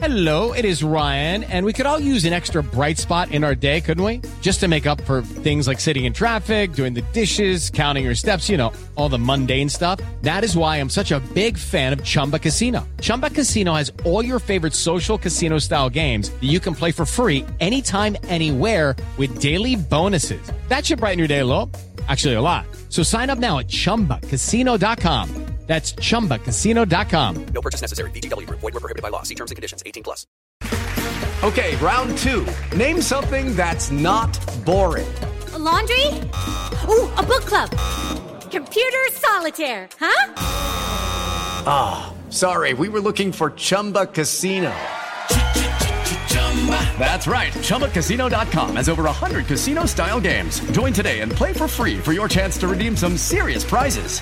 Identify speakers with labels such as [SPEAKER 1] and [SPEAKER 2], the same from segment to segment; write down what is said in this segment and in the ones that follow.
[SPEAKER 1] Hello, it is Ryan, and we could all use an extra bright spot in our day, couldn't we? Just to make up for things like sitting in traffic, doing the dishes, counting your steps, all the mundane stuff. That is why I'm such a big fan of Chumba Casino. Chumba Casino has all your favorite social casino-style games that you can play for free anytime, anywhere with daily bonuses. That should brighten your day a little. Actually, a lot. So sign up now at ChumbaCasino.com. That's ChumbaCasino.com.
[SPEAKER 2] No purchase necessary. VGW Group. Void where prohibited by law. See terms and conditions. 18+.
[SPEAKER 3] Okay, round two. Name something that's not boring.
[SPEAKER 4] A laundry? Ooh, a book club. Computer solitaire, huh?
[SPEAKER 3] Ah, sorry. We were looking for Chumba Casino. That's right. ChumbaCasino.com has over 100 casino-style games. Join today and play for free for your chance to redeem some serious prizes.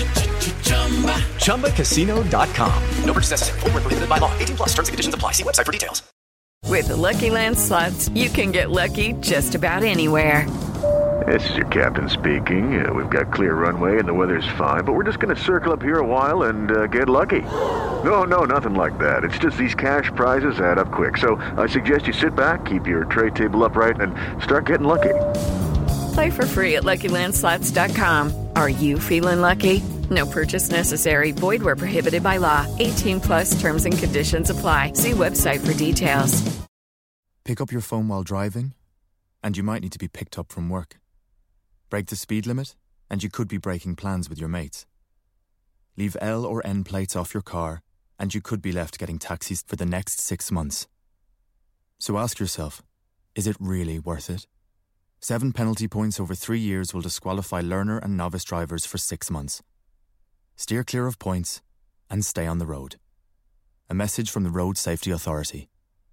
[SPEAKER 3] ChumbaCasino.com. No purchase necessary. Void where prohibited by law. 18+. Terms and conditions apply. See website for details.
[SPEAKER 5] With the Lucky Land Slots, you can get lucky just about anywhere.
[SPEAKER 6] This is your captain speaking. We've got clear runway and the weather's fine, but we're just going to circle up here a while and get lucky. No, nothing like that. It's just these cash prizes add up quick. So I suggest you sit back, keep your tray table upright, and start getting lucky.
[SPEAKER 5] Play for free at LuckyLandSlots.com. Are you feeling lucky? No purchase necessary. Void where prohibited by law. 18+ terms and conditions apply. See website for details.
[SPEAKER 7] Pick up your phone while driving, and you might need to be picked up from work. Break the speed limit, and you could be breaking plans with your mates. Leave L or N plates off your car, and you could be left getting taxis for the next 6 months. So ask yourself, is it really worth it? 7 penalty points over 3 years will disqualify learner and novice drivers for 6 months. Steer clear of points and stay on the road. A message from the Road Safety Authority.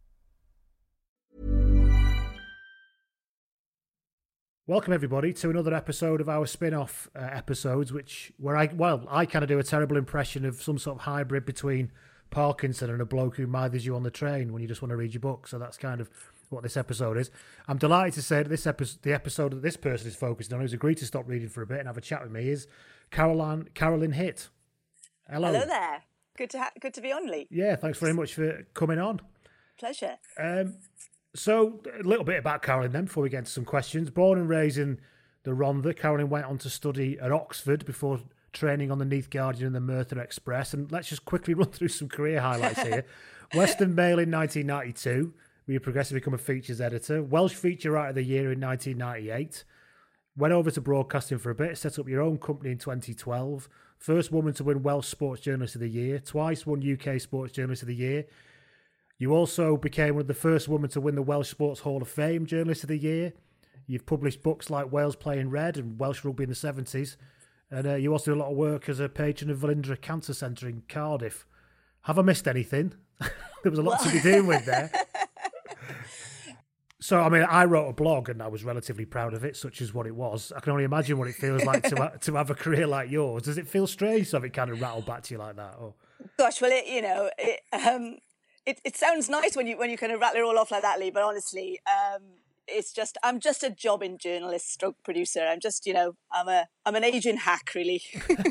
[SPEAKER 8] Welcome everybody to another episode of our spin-off episodes, where I kind of do a terrible impression of some sort of hybrid between Parkinson and a bloke who mithers you on the train when you just want to read your book. So that's kind of what this episode is. I'm delighted to say that the episode that this person is focused on, who's agreed to stop reading for a bit and have a chat with me, is Carolyn Hitt. Hello.
[SPEAKER 9] Hello there. Good to be on, Lee.
[SPEAKER 8] Yeah, thanks very much for coming on.
[SPEAKER 9] Pleasure.
[SPEAKER 8] So, a little bit about Carolyn then, before we get into some questions. Born and raised in the Rhondda, Carolyn went on to study at Oxford before training on the Neath Guardian and the Merthyr Express. And let's just quickly run through some career highlights here. Western Mail in 1992, where you progressively become a features editor. Welsh Feature Writer of the Year in 1998. Went over to broadcasting for a bit, set up your own company in 2012. First woman to win Welsh Sports Journalist of the Year. Twice won UK Sports Journalist of the Year. You also became one of the first women to win the Welsh Sports Hall of Fame Journalist of the Year. You've published books like Wales Playing Red and Welsh Rugby in the 70s. And you also do a lot of work as a patron of Velindre Cancer Centre in Cardiff. Have I missed anything? There was a lot to be doing with there. So, I mean, I wrote a blog and I was relatively proud of it, such as what it was. I can only imagine what it feels like to have a career like yours. Does it feel strange to have it kind of rattled back to you like that? Or?
[SPEAKER 9] Gosh, well, it sounds nice when you kind of rattle it all off like that, Lee. But honestly, I'm just a jobbing journalist, stroke producer. I'm just, I'm an aging hack, really.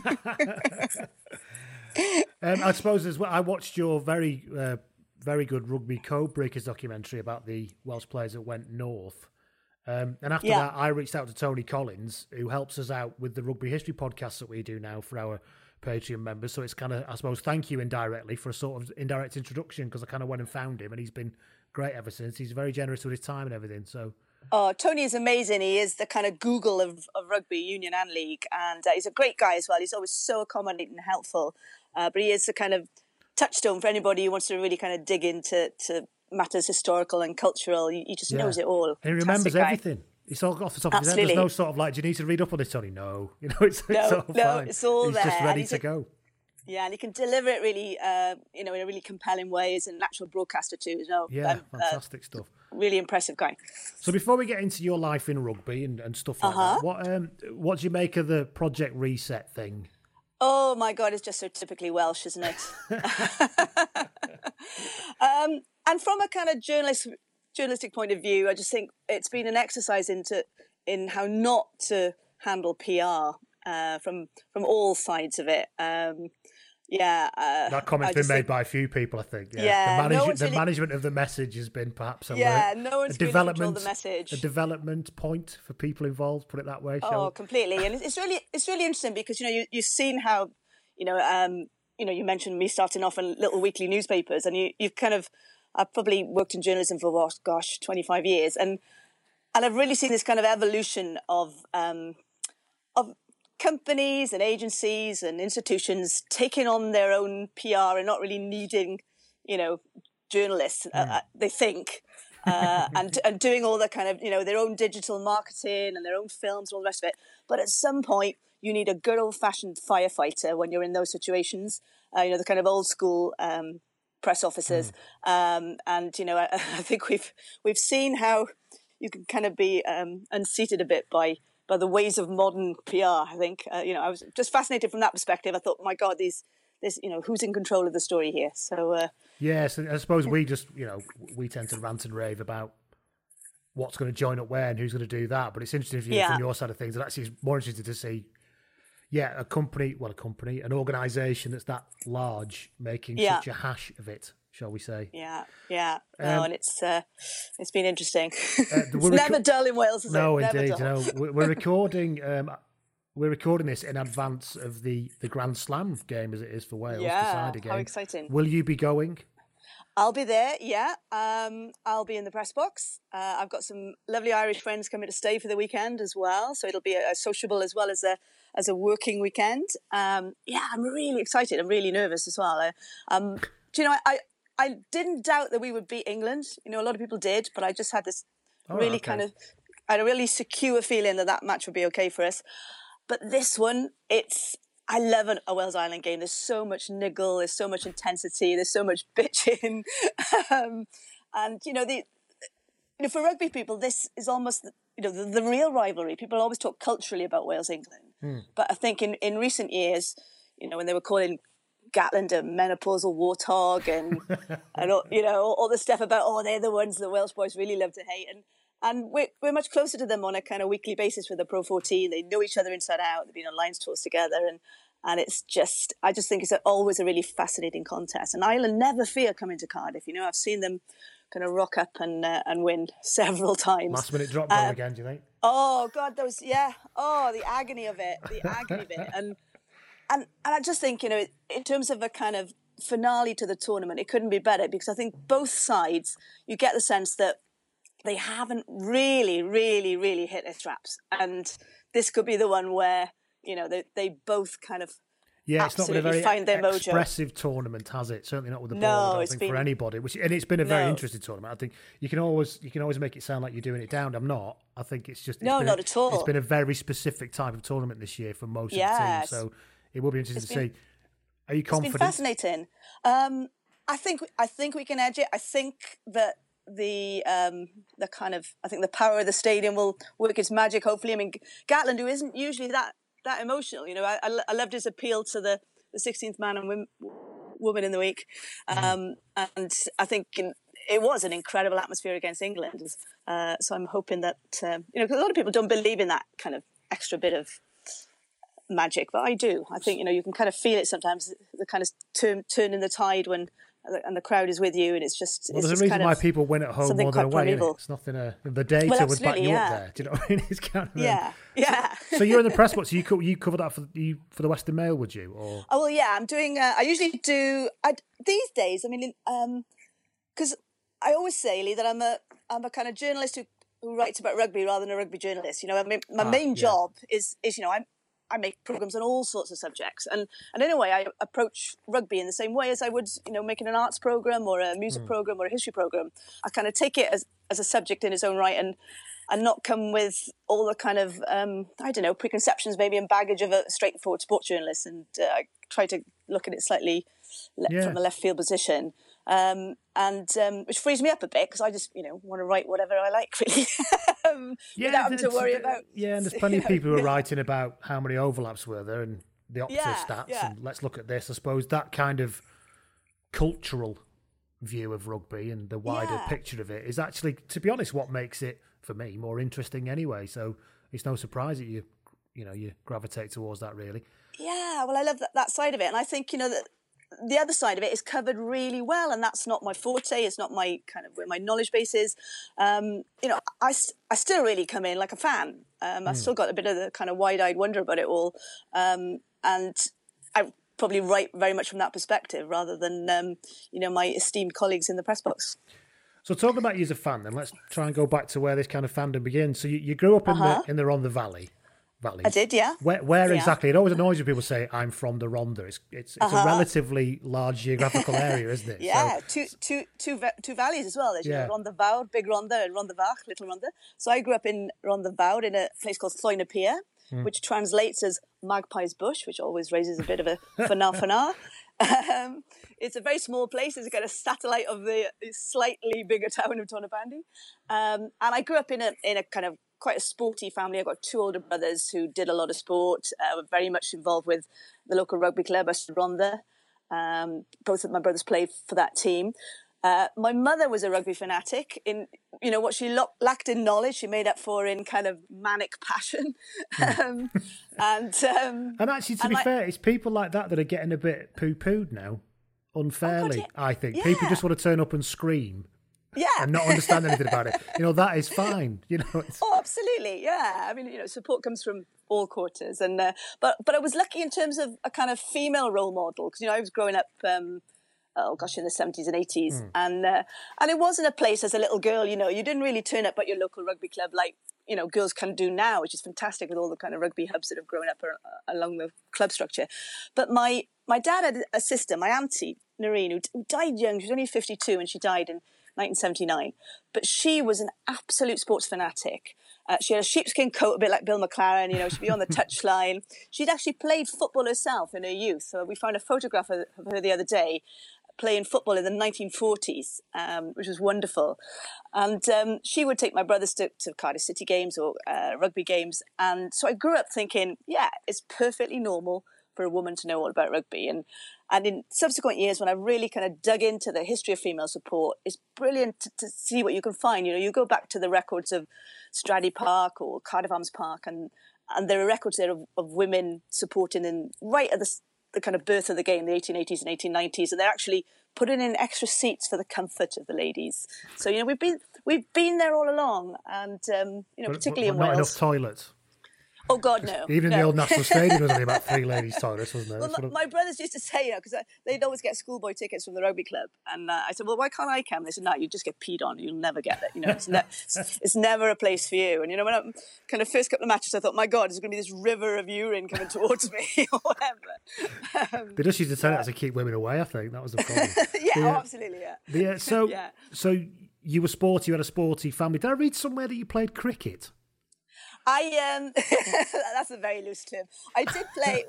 [SPEAKER 8] I suppose as well, I watched your very good Rugby Code Breakers documentary about the Welsh players that went north. And after that, I reached out to Tony Collins, who helps us out with the Rugby History podcast that we do now for our Patreon members. So it's kind of, I suppose, thank you indirectly for a sort of indirect introduction, because I kind of went and found him and he's been great ever since. He's very generous with his time and everything. So,
[SPEAKER 9] Tony is amazing. He is the kind of Google of rugby, union and league. And he's a great guy as well. He's always so accommodating and helpful. But he is the kind of touchstone for anybody who wants to really kind of dig into matters historical and cultural. He just knows it all.
[SPEAKER 8] And he remembers everything. It's all off the top of his head. There's no sort of like, do you need to read up on this, Tony? No. It's all fine.
[SPEAKER 9] It's all
[SPEAKER 8] He's
[SPEAKER 9] there.
[SPEAKER 8] just ready to go.
[SPEAKER 9] Yeah, and he can deliver it really, in a really compelling way. He's a natural broadcaster too.
[SPEAKER 8] Fantastic stuff.
[SPEAKER 9] Really impressive guy.
[SPEAKER 8] So before we get into your life in rugby and stuff like that, what do you make of the Project Reset thing?
[SPEAKER 9] Oh my God, it's just so typically Welsh, isn't it? And from a kind of journalistic point of view, I just think it's been an exercise in how not to handle PR from all sides of it. Yeah,
[SPEAKER 8] that comment's been made by a few people, I think.
[SPEAKER 9] Yeah,
[SPEAKER 8] the management of the message has been perhaps
[SPEAKER 9] no one's really controlled the message.
[SPEAKER 8] A development point for people involved. Put it that way.
[SPEAKER 9] Completely. And it's really interesting because you've seen how you mentioned me starting off in little weekly newspapers, and you've kind of I've probably worked in journalism for 25 years, and I've really seen this kind of evolution of companies and agencies and institutions taking on their own PR and not really needing, journalists, they think, and doing all the kind of, their own digital marketing and their own films and all the rest of it. But at some point, you need a good old-fashioned firefighter when you're in those situations, the kind of old school press officers. I think we've seen how you can kind of be unseated a bit by the ways of modern PR. I think, I was just fascinated from that perspective. I thought, my God, this, who's in control of the story here? So,
[SPEAKER 8] yes, I suppose we just, we tend to rant and rave about what's going to join up where and who's going to do that. But it's interesting from your side of things. And actually, it's more interesting to see, an organisation that's that large making such a hash of it, shall we say?
[SPEAKER 9] Yeah. And it's been interesting. It's never dull in Wales, is it?
[SPEAKER 8] No, indeed. We're recording. We're recording this in advance of the Grand Slam game, as it is for Wales.
[SPEAKER 9] Yeah,
[SPEAKER 8] how
[SPEAKER 9] exciting!
[SPEAKER 8] Will you be going?
[SPEAKER 9] I'll be there. Yeah, I'll be in the press box. I've got some lovely Irish friends coming to stay for the weekend as well, so it'll be a sociable as well as a working weekend. I'm really excited. I'm really nervous as well. I didn't doubt that we would beat England. A lot of people did, but I just had this I had a really secure feeling that match would be okay for us. But this one, I love a Wales Ireland game. There's so much niggle, there's so much intensity, there's so much bitching. For rugby people, this is almost, the real rivalry. People always talk culturally about Wales-England. But I think in recent years, when they were calling Gatland a menopausal warthog and all the stuff about, they're the ones the Welsh boys really love to hate. And we're much closer to them on a kind of weekly basis with the Pro 14. They know each other inside out. They've been on Lions tours together. And it's just, I just think it's always a really fascinating contest. And Ireland never fear coming to Cardiff. I've seen them kind of rock up and win several times.
[SPEAKER 8] Last minute drop goal again, do you think?
[SPEAKER 9] Oh, God, the agony of it. And I just think, in terms of a kind of finale to the tournament, it couldn't be better because I think both sides, you get the sense that they haven't really, really, really hit their straps. And this could be the one where, they both kind of
[SPEAKER 8] it's not been a very expressive tournament, has it? Certainly not with the ball, I don't think, for anybody. And it's been a very interesting tournament. I think you can always make it sound like you're doing it down. I'm not. I think it's just...
[SPEAKER 9] not at all.
[SPEAKER 8] It's been a very specific type of tournament this year for most of the teams. So it will be interesting to see. Are you confident?
[SPEAKER 9] It's been fascinating. I think we can edge it. I think that the power of the stadium will work its magic, hopefully. I mean, Gatland, who isn't usually that emotional, I loved his appeal to the 16th man and woman in the week. And I think it was an incredible atmosphere against England. So I'm hoping that, because a lot of people don't believe in that kind of extra bit of magic, but I do. I think, you can kind of feel it sometimes, the kind of turning the tide when the crowd is with you, and it's just...
[SPEAKER 8] Well, there's a reason why people win at home more than away, isn't it? It's nothing... the data would back you up there. Do you know what I mean? It's kind of...
[SPEAKER 9] Yeah.
[SPEAKER 8] So you're in the press box, so you cover that for the Western Mail, would you? Or?
[SPEAKER 9] Oh, well, yeah, I'm doing... I usually do... these days, I mean, because I always say, Lee, that I'm a kind of journalist who writes about rugby rather than a rugby journalist. I mean, my main job is I make programs on all sorts of subjects, and in a way, I approach rugby in the same way as I would, making an arts program or a music program or a history program. I kind of take it as a subject in its own right, and not come with all the kind of preconceptions maybe and baggage of a straightforward sports journalist. And I try to look at it slightly from a left field position. Which frees me up a bit because I just, want to write whatever I like, really, without having to worry about...
[SPEAKER 8] Yeah, and there's plenty of people who are writing about how many overlaps were there and the Opta stats, and let's look at this. I suppose that kind of cultural view of rugby and the wider picture of it is actually, to be honest, what makes it, for me, more interesting anyway. So it's no surprise that you gravitate towards that, really.
[SPEAKER 9] Yeah, well, I love that side of it. And I think, that the other side of it is covered really well, and that's not my forte. It's not my kind of where my knowledge base is. I still really come in like a fan. I've still got a bit of the kind of wide-eyed wonder about it all, and I probably write very much from that perspective rather than my esteemed colleagues in the press box.
[SPEAKER 8] So talking about you as a fan, then let's try and go back to where this kind of fandom begins. So you grew up in the Rhondda Valley.
[SPEAKER 9] I did, yeah.
[SPEAKER 8] Where exactly? It always annoys when people say, I'm from the Rhondda. It's a relatively large geographical area, isn't it?
[SPEAKER 9] Yeah, so, two valleys as well. There's Rhondda Fawr, Big Rhondda, and Rhondda Fach, Little Rhondda. So I grew up in Rhondda Fawr in a place called Llwyn y Pier, which translates as Magpie's Bush, which always raises a bit of a fana. It's a very small place. It's kind of satellite of the slightly bigger town of Tonypandy. And I grew up in a kind of quite a sporty family. I've got two older brothers who did a lot of sport, were very much involved with the local rugby club, Rhondda. Both of my brothers played for that team. My mother was a rugby fanatic. In what she lacked in knowledge, she made up for in kind of manic passion. And
[SPEAKER 8] actually, to be fair, it's people like that are getting a bit poo-pooed now, unfairly. Oh, God, yeah. I think people just want to turn up and scream.
[SPEAKER 9] Yeah.
[SPEAKER 8] And not understand anything about it. That is fine.
[SPEAKER 9] Oh, absolutely. Yeah. I mean, support comes from all quarters. And but I was lucky in terms of a kind of female role model because, I was growing up, in the 70s and 80s. And it wasn't a place as a little girl, you didn't really turn up at your local rugby club like, girls can do now, which is fantastic with all the kind of rugby hubs that have grown up along the club structure. But my dad had a sister, my auntie, Noreen, who died young. She was only 52 when she died in 1979, but she was an absolute sports fanatic. She had a sheepskin coat, a bit like Bill McLaren. She'd be on the touchline. She'd actually played football herself in her youth. So we found a photograph of her the other day playing football in the 1940s, which was wonderful. And she would take my brothers to Cardiff City games or rugby games. And so I grew up thinking, it's perfectly normal for a woman to know all about rugby. And in subsequent years, when I really kind of dug into the history of female support, it's brilliant to see what you can find. You go back to the records of Stradey Park or Cardiff Arms Park, and there are records there of women supporting right at the kind of birth of the game, the 1880s and 1890s, and they're actually putting in extra seats for the comfort of the ladies. So we've been there all along, and particularly in Wales.
[SPEAKER 8] Not enough toilets.
[SPEAKER 9] Oh, God, no.
[SPEAKER 8] Even the old National Stadium was only about 3 ladies' toilets, wasn't there?
[SPEAKER 9] Well, my brothers used to say, because they'd always get schoolboy tickets from the rugby club. And I said, well, why can't I come? They said, no, you just get peed on. You'll never get it. It's never a place for you. And, when I kind of first couple of matches, I thought, my God, there's going to be this river of urine coming towards me or whatever.
[SPEAKER 8] They just used to turn out to keep women away, I think. That was the problem.
[SPEAKER 9] Absolutely, yeah.
[SPEAKER 8] So you were sporty, you had a sporty family. Did I read somewhere that you played cricket?
[SPEAKER 9] That's a very loose clip. I did play.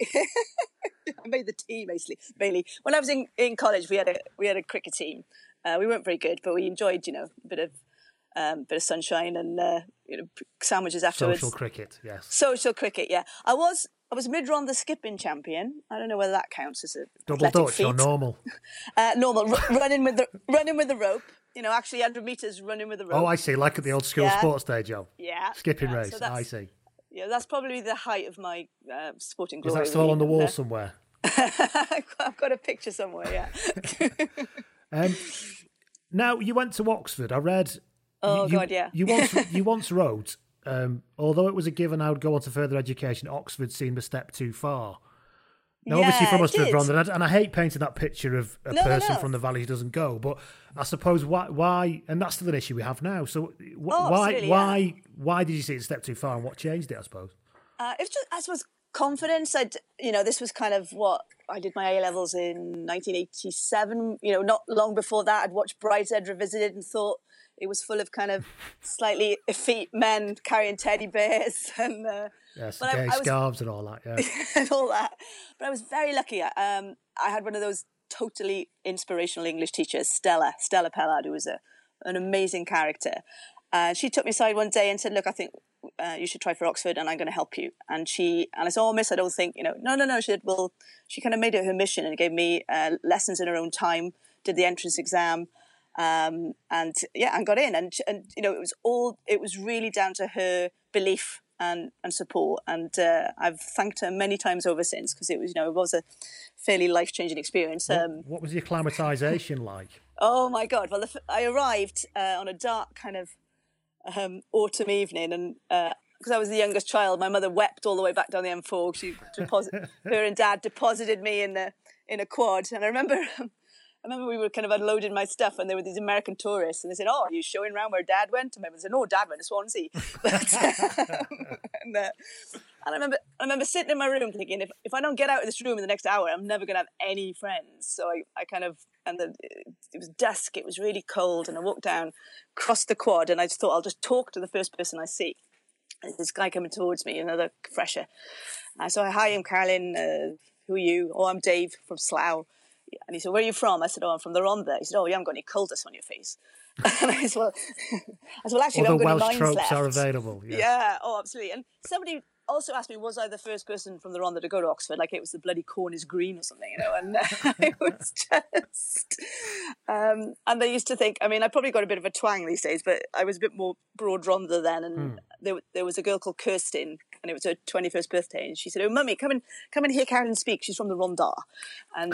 [SPEAKER 9] I made the team basically. When I was in college, we had a cricket team. We weren't very good, but we enjoyed a bit of sunshine and sandwiches afterwards.
[SPEAKER 8] Social cricket, yes.
[SPEAKER 9] Social cricket, yeah. I was mid-Rhondda skipping champion. I don't know whether that counts as a
[SPEAKER 8] double Dutch feat. Or normal.
[SPEAKER 9] Normal, running with the rope. Actually 100 metres running with a rope.
[SPEAKER 8] Oh, I see. Like at the old school sports day, Joe.
[SPEAKER 9] Yeah.
[SPEAKER 8] Skipping race. So I see.
[SPEAKER 9] Yeah, that's probably the height of my sporting glory.
[SPEAKER 8] Is that still on the wall somewhere?
[SPEAKER 9] I've got a picture somewhere, yeah.
[SPEAKER 8] Now, you went to Oxford. I read...
[SPEAKER 9] God, yeah.
[SPEAKER 8] You once wrote, although it was a given I would go on to further education, Oxford seemed a step too far. Now, obviously from us to Rhondda, and I hate painting that picture of a person from the valley who doesn't go, but I suppose why, and that's still an issue we have now. So why did you see it a step too far, and what changed it? I suppose
[SPEAKER 9] it's just, I suppose, confidence. This was kind of what I did my A levels in 1987. Not long before that, I'd watched Brideshead Revisited and thought it was full of kind of slightly effete men carrying teddy bears and
[SPEAKER 8] gay scarves and all that,
[SPEAKER 9] and all that. But I was very lucky. I had one of those totally inspirational English teachers, Stella Pellard, who was an amazing character. She took me aside one day and said, "Look, I think you should try for Oxford, and I'm going to help you." And I said, "Oh, miss, I don't think no." She said, "Well," she kind of made it her mission and gave me lessons in her own time. Did the entrance exam. And got in, and it was really down to her belief and support. And I've thanked her many times over since, because it was a fairly life-changing experience.
[SPEAKER 8] What was the acclimatisation like?
[SPEAKER 9] Oh my God! Well, I arrived on a dark kind of autumn evening, and because I was the youngest child, my mother wept all the way back down the M4. Her and Dad deposited me in a quad, and I remember we were kind of unloading my stuff, and there were these American tourists, and they said, "Oh, are you showing around where Dad went?" And I said, "No, Dad went to Swansea." And I remember sitting in my room thinking, if I don't get out of this room in the next hour, I'm never going to have any friends. So it was dusk, it was really cold, and I walked down, crossed the quad, and I just thought, I'll just talk to the first person I see. And this guy coming towards me, another fresher. So, "Hi, I'm Carolyn. Who are you?" "Oh, I'm Dave from Slough." And he said, "Where are you from?" I said, "Oh, I'm from the Rhondda." He said, "Oh, you haven't got any coldness on your face." And I said, well, actually,
[SPEAKER 8] all
[SPEAKER 9] I've
[SPEAKER 8] the
[SPEAKER 9] got any
[SPEAKER 8] Welsh
[SPEAKER 9] lines
[SPEAKER 8] tropes
[SPEAKER 9] left.
[SPEAKER 8] are available. Yes.
[SPEAKER 9] Yeah, oh, absolutely. And somebody also asked me, was I the first person from the Rhondda to go to Oxford? Like it was the bloody Cornish Green or something, And it was just... and they used to think, I mean, I probably got a bit of a twang these days, but I was a bit more broad Rhondda then. And there was a girl called Kirsten, and it was her 21st birthday. And she said, "Oh, Mummy, come and hear Carolyn speak. She's from the Rhondda." And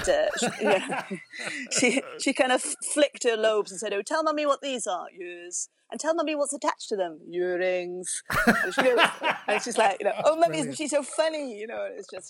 [SPEAKER 9] she kind of flicked her lobes and said, "Oh, tell Mummy what these are." "Yes." "And tell Mummy what's attached to them." "Earrings." And she's like, "Oh, Mummy, isn't she so funny?" It's just...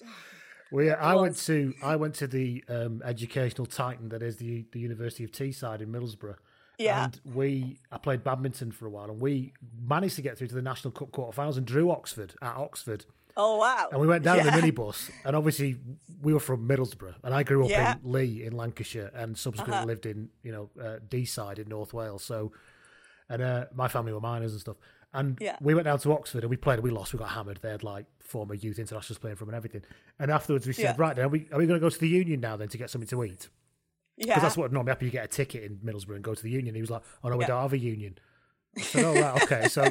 [SPEAKER 8] I went to the educational titan that is the University of Teesside in Middlesbrough.
[SPEAKER 9] Yeah.
[SPEAKER 8] And I played badminton for a while, and we managed to get through to the National Cup quarterfinals and drew Oxford at Oxford.
[SPEAKER 9] Oh, wow.
[SPEAKER 8] And we went down in the minibus, and obviously we were from Middlesbrough, and I grew up in Lee in Lancashire, and subsequently lived in Deeside in North Wales. So, and my family were miners and stuff. And we went down to Oxford, and we played, and we lost. We got hammered. They had like former youth internationals playing from and everything. And afterwards we said, right, then are we going to go to the Union now then to get something to eat? Because that's what normally happens. You get a ticket in Middlesbrough and go to the Union. He was like, "Oh no, we don't have a Union." I said, "Oh right, okay." So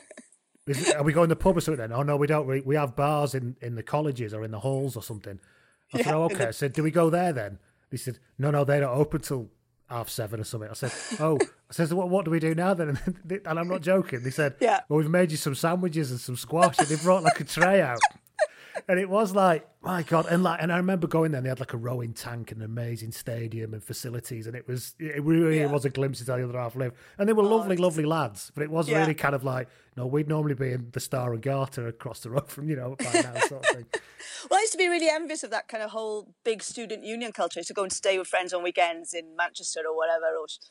[SPEAKER 8] are we going to the pub or something then? "Oh no, we don't. We have bars in the colleges or in the halls or something." I said, "Oh okay." I said, "Do we go there then?" He said, No, they don't open till 7:30 or something. I said, "Oh." I said, "What do we do now then?" And I'm not joking. They said, "Well, we've made you some sandwiches and some squash," and they brought like a tray out. And it was like, my God. And I remember going there, and they had like a rowing tank and an amazing stadium and facilities. And it really was a glimpse into how the other half lived. And they were lovely lads. But it was really kind of like, we'd normally be in the Star and Garter across the road from, by now sort of thing.
[SPEAKER 9] Well, I used to be really envious of that kind of whole big student union culture. I used to go and stay with friends on weekends in Manchester or whatever,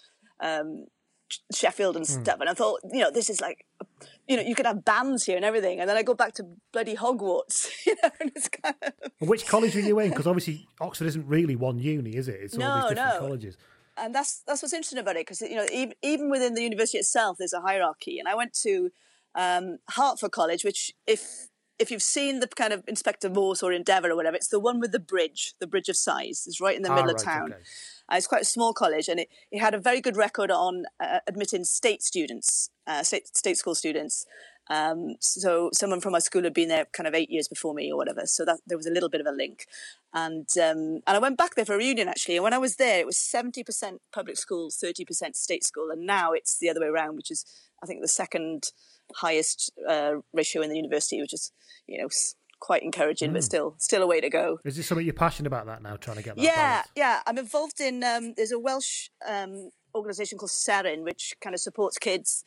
[SPEAKER 9] or Sheffield and stuff. And I thought, this is like, you could have bands here and everything. And then I go back to bloody Hogwarts, and it's kind of...
[SPEAKER 8] And which college were you in? Because obviously Oxford isn't really one uni, is it? It's all these different colleges.
[SPEAKER 9] And that's what's interesting about it, because even within the university itself, there's a hierarchy. And I went to Hertford College, which if you've seen the kind of Inspector Morse or Endeavour or whatever, it's the one with the bridge of Sighs. It's right in the middle of town. Okay. It's quite a small college, and it had a very good record on admitting state students, state school students. So someone from my school had been there kind of 8 years before me or whatever. So that there was a little bit of a link. And I went back there for a reunion, actually. And when I was there, it was 70% public school, 30% state school. And now it's the other way around, which is, I think, the second highest ratio in the university, which is, quite encouraging, but still a way to go.
[SPEAKER 8] Is this something you're passionate about that now, trying to get that balance?
[SPEAKER 9] Yeah. I'm involved in, there's a Welsh organisation called Serin, which kind of supports kids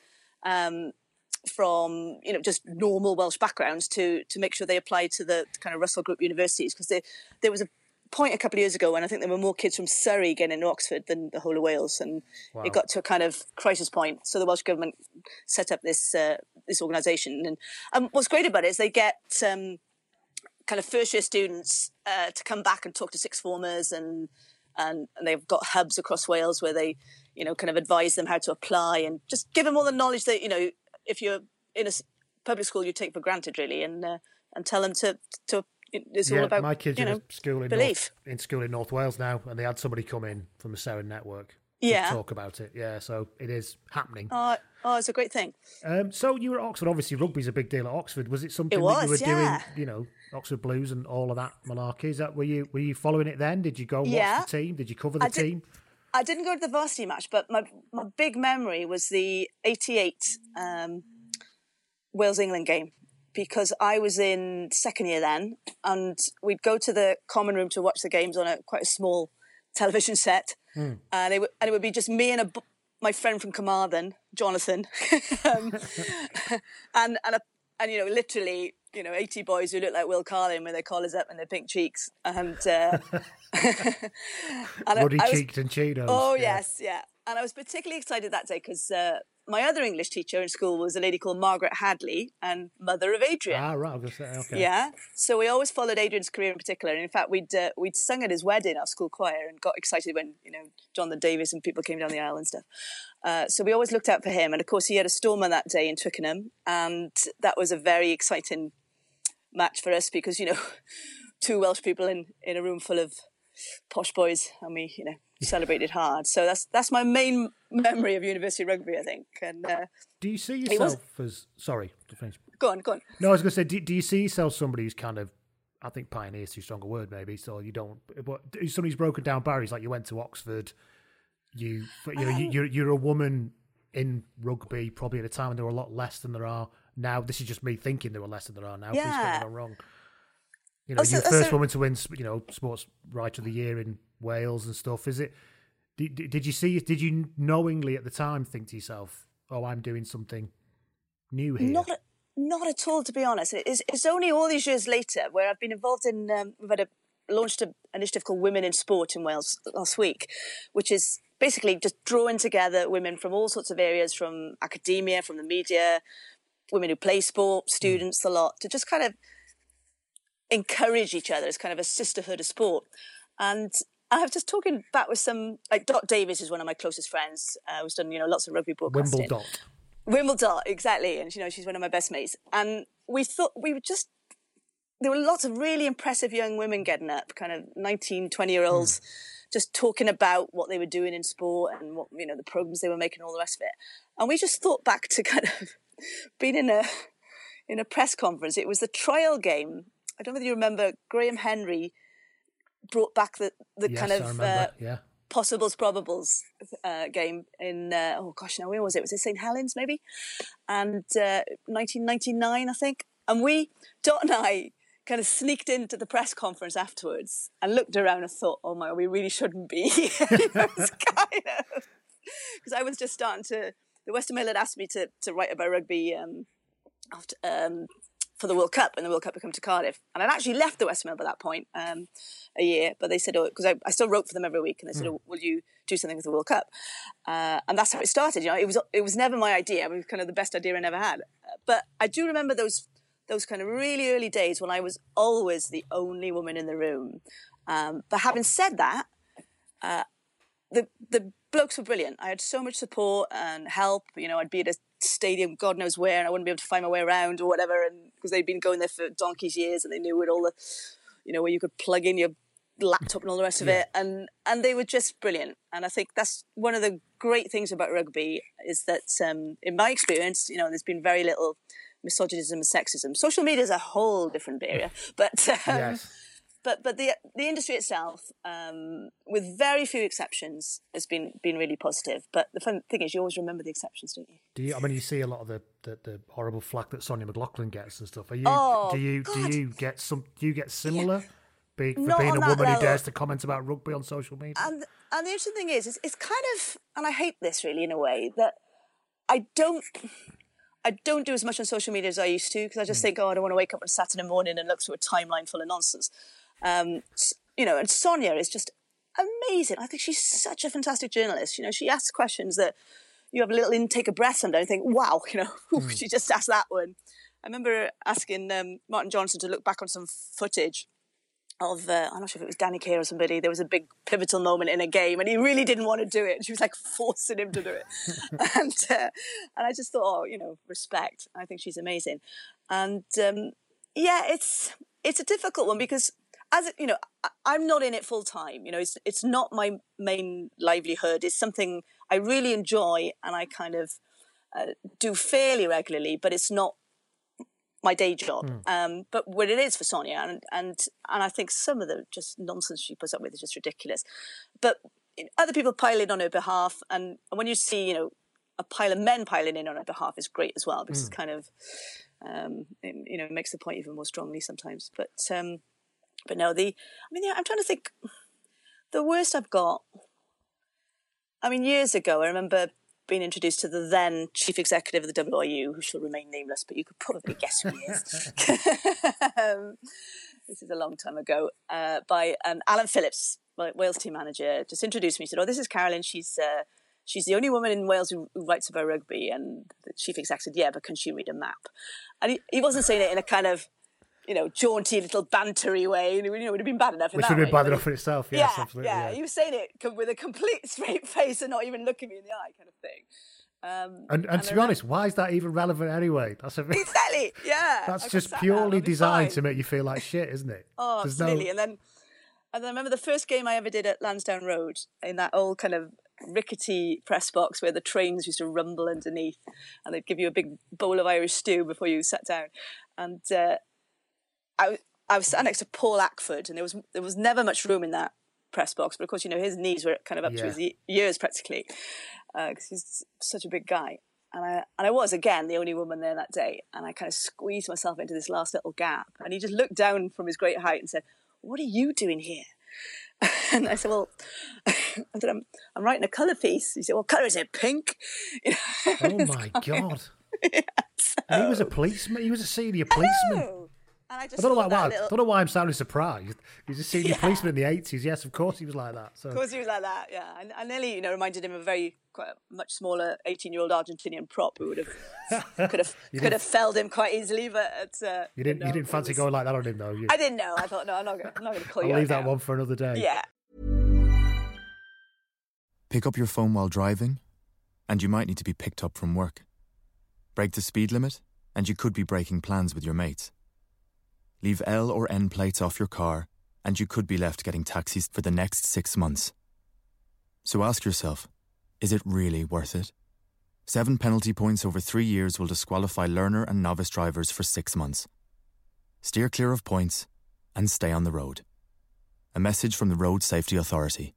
[SPEAKER 9] from, just normal Welsh backgrounds to make sure they apply to the kind of Russell Group universities. Because there was a point a couple of years ago when I think there were more kids from Surrey getting into Oxford than the whole of Wales. And it got to a kind of crisis point. So the Welsh government set up this organisation. And what's great about it is they get... kind of first year students to come back and talk to sixth formers, and they've got hubs across Wales where they, kind of advise them how to apply and just give them all the knowledge that, if you're in a public school, you take for granted really, and tell them to it's all about,
[SPEAKER 8] my kids are in school in North Wales now, and they had somebody come in from the Serin network to talk about it. Yeah, so it is happening.
[SPEAKER 9] Oh, it's a great thing.
[SPEAKER 8] So you were at Oxford. Obviously, rugby's a big deal at Oxford. Was it something that you were doing, Oxford Blues and all of that malarkey? Were you following it then? Did you go and watch the team? Did you cover the team?
[SPEAKER 9] I didn't go to the varsity match, but my big memory was the 88 Wales-England game, because I was in second year then, and we'd go to the common room to watch the games on quite a small television set, and it would be just me and my friend from Carmarthen, Jonathan, and literally, 80 boys who look like Will Carlin with their collars up and their pink cheeks, and
[SPEAKER 8] ruddy cheeked and Cheetos.
[SPEAKER 9] Oh yes, yeah. And I was particularly excited that day because my other English teacher in school was a lady called Margaret Hadley, and mother of Adrian.
[SPEAKER 8] Ah, right. I was going to say, okay.
[SPEAKER 9] Yeah. So we always followed Adrian's career in particular. And in fact, we'd sung at his wedding, our school choir, and got excited when, Jonathan Davis and people came down the aisle and stuff. So we always looked out for him. And of course, he had a stormer that day in Twickenham. And that was a very exciting match for us because, two Welsh people in a room full of posh boys, and we, celebrated hard. So that's my main memory of university rugby, I think. And
[SPEAKER 8] do you see yourself as... Sorry, to finish.
[SPEAKER 9] Go on.
[SPEAKER 8] No, I was going to say, do you see yourself somebody who's kind of, I think pioneer is too strong a word maybe, so you don't... But somebody who's broken down barriers, like you went to Oxford, you're a woman in rugby, probably at a time when there were a lot less than there are now. This is just me thinking there were less than there are now.
[SPEAKER 9] Yeah.
[SPEAKER 8] Please tell me I'm wrong. You're the first woman to win, Sports Writer of the Year in Wales and stuff. Is it? Did you knowingly at the time think to yourself, "Oh, I'm doing something new here"?
[SPEAKER 9] Not at all, to be honest. It's only all these years later where I've been involved in. We've launched an initiative called Women in Sport in Wales last week, which is basically just drawing together women from all sorts of areas, from academia, from the media, women who play sport, students, the lot, to just kind of encourage each other as kind of a sisterhood of sport. And I was just talking back with some, like Dot Davis is one of my closest friends, who's done, lots of rugby broadcasting. Wimbledon, exactly. And, she's one of my best mates. And we thought there were lots of really impressive young women getting up, kind of 19, 20-year-olds, just talking about what they were doing in sport and what, the programs they were making and all the rest of it. And we just thought back to kind of being in a press conference. It was the trial game. I don't know whether you remember, Graham Henry brought back the kind of possibles, probables game in, where was it? Was it St. Helens maybe? And 1999, I think. And Dot and I kind of sneaked into the press conference afterwards and looked around and thought, oh my God, we really shouldn't be here. Because I was just starting the Western Mail had asked me to write about rugby for the World Cup, and the World Cup had come to Cardiff. And I'd actually left the West Mail by that point, a year, but they said, because I still wrote for them every week, and they said, will you do something with the World Cup? And that's how it started. It was never my idea. It was kind of the best idea I never had. But I do remember those kind of really early days when I was always the only woman in the room. But having said that, the blokes were brilliant. I had so much support and help. I'd be at a stadium, God knows where, and I wouldn't be able to find my way around or whatever. And because they'd been going there for donkey's years, and they knew all the, where you could plug in your laptop and all the rest of it. And they were just brilliant. And I think that's one of the great things about rugby is that, in my experience, there's been very little misogynism and sexism. Social media is a whole different area, but
[SPEAKER 8] yes.
[SPEAKER 9] But the industry itself, with very few exceptions, has been really positive. But the fun thing is, you always remember the exceptions, don't you?
[SPEAKER 8] Do you? I mean, you see a lot of the horrible flack that Sonia McLaughlin gets and stuff. Do you get similar?
[SPEAKER 9] Yeah.
[SPEAKER 8] For being a woman who dares to comment about rugby on social media?
[SPEAKER 9] And the interesting thing is it's kind of, and I hate this really in a way, that I don't do as much on social media as I used to, because I just think, I don't want to wake up on Saturday morning and look through a timeline full of nonsense. And Sonia is just amazing. I think she's such a fantastic journalist. She asks questions that you have a little intake of breath sometimes and think, wow, she just asked that one. I remember asking Martin Johnson to look back on some footage of, I'm not sure if it was Danny Kaye or somebody. There was a big pivotal moment in a game and he really didn't want to do it. She was like forcing him to do it. and I just thought, respect. I think she's amazing. And it's a difficult one because, I'm not in it full time. It's not my main livelihood. It's something I really enjoy and I kind of do fairly regularly, but it's not my day job. But what it is for Sonia, and I think some of the just nonsense she puts up with is just ridiculous. But other people pile in on her behalf, and when you see, a pile of men piling in on her behalf is great as well, because it's kind of, It makes the point even more strongly sometimes. But no, I'm trying to think. The worst I've got. I mean, years ago, I remember being introduced to the then chief executive of the WRU, who shall remain nameless, but you could probably guess who he is. This is a long time ago, by Alan Phillips, Wales team manager, just introduced me. He said, "Oh, this is Carolyn. She's the only woman in Wales who writes about rugby." And the chief exec said, "Yeah, but can she read a map?" And he wasn't saying it in a kind of, jaunty little bantery way. It would have been bad enough.
[SPEAKER 8] Which would have been bad enough in itself. Yes, absolutely.
[SPEAKER 9] Yeah. He was saying it with a complete straight face and not even looking me in the eye, kind of thing.
[SPEAKER 8] And to be honest, why is that even relevant anyway?
[SPEAKER 9] Exactly. Yeah.
[SPEAKER 8] That's just purely designed to make you feel like shit, isn't it?
[SPEAKER 9] Oh, absolutely. And then I remember the first game I ever did at Lansdowne Road, in that old kind of rickety press box where the trains used to rumble underneath, and they'd give you a big bowl of Irish stew before you sat down. And I was sat next to Paul Ackford, and there was never much room in that press box, but of course, his knees were kind of up to his ears practically, because he's such a big guy. And I was, again, the only woman there that day, and I kind of squeezed myself into this last little gap, and he just looked down from his great height and said, "What are you doing here?" And I said, "Well," I'm writing a colour piece. He said, "What colour is it? Pink?"
[SPEAKER 8] Oh my God. Yeah, and he was a policeman. He was a senior policeman. I don't know why I'm sounding surprised. He was a senior policeman in the 80s. Yes, of course he was like that. So.
[SPEAKER 9] Of course he was like that, yeah. I nearly, reminded him of quite a much smaller 18-year-old Argentinian prop who could have felled him quite easily. But
[SPEAKER 8] you didn't fancy going like that on him, though.
[SPEAKER 9] I didn't know. I thought, no, I'm not going to call you.
[SPEAKER 8] I'll leave that one for another day.
[SPEAKER 9] Yeah.
[SPEAKER 7] Pick up your phone while driving, and you might need to be picked up from work. Break the speed limit, and you could be breaking plans with your mates. Leave L or N plates off your car, and you could be left getting taxis for the next 6 months. So ask yourself, is it really worth it? 7 penalty points over 3 years will disqualify learner and novice drivers for 6 months. Steer clear of points and stay on the road. A message from the Road Safety Authority.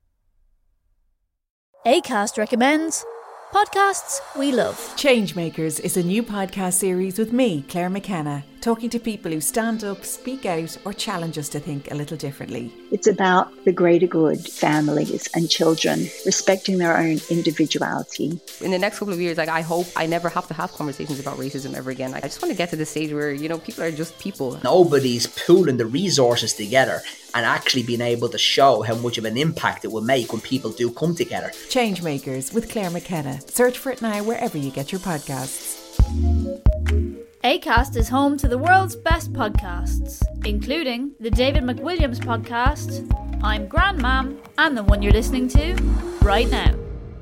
[SPEAKER 10] Acast recommends podcasts we love.
[SPEAKER 11] Changemakers is a new podcast series with me, Claire McKenna, talking to people who stand up, speak out, or challenge us to think a little differently.
[SPEAKER 12] It's about the greater good, families and children respecting their own individuality.
[SPEAKER 13] In the next couple of years, I hope I never have to have conversations about racism ever again. I just want to get to the stage where, people are just people.
[SPEAKER 14] Nobody's pooling the resources together and actually being able to show how much of an impact it will make when people do come together.
[SPEAKER 11] Changemakers with Claire McKenna. Search for it now wherever you get your podcasts.
[SPEAKER 10] Acast is home to the world's best podcasts, including the David McWilliams podcast, I'm Grandmam, and the one you're listening to right now.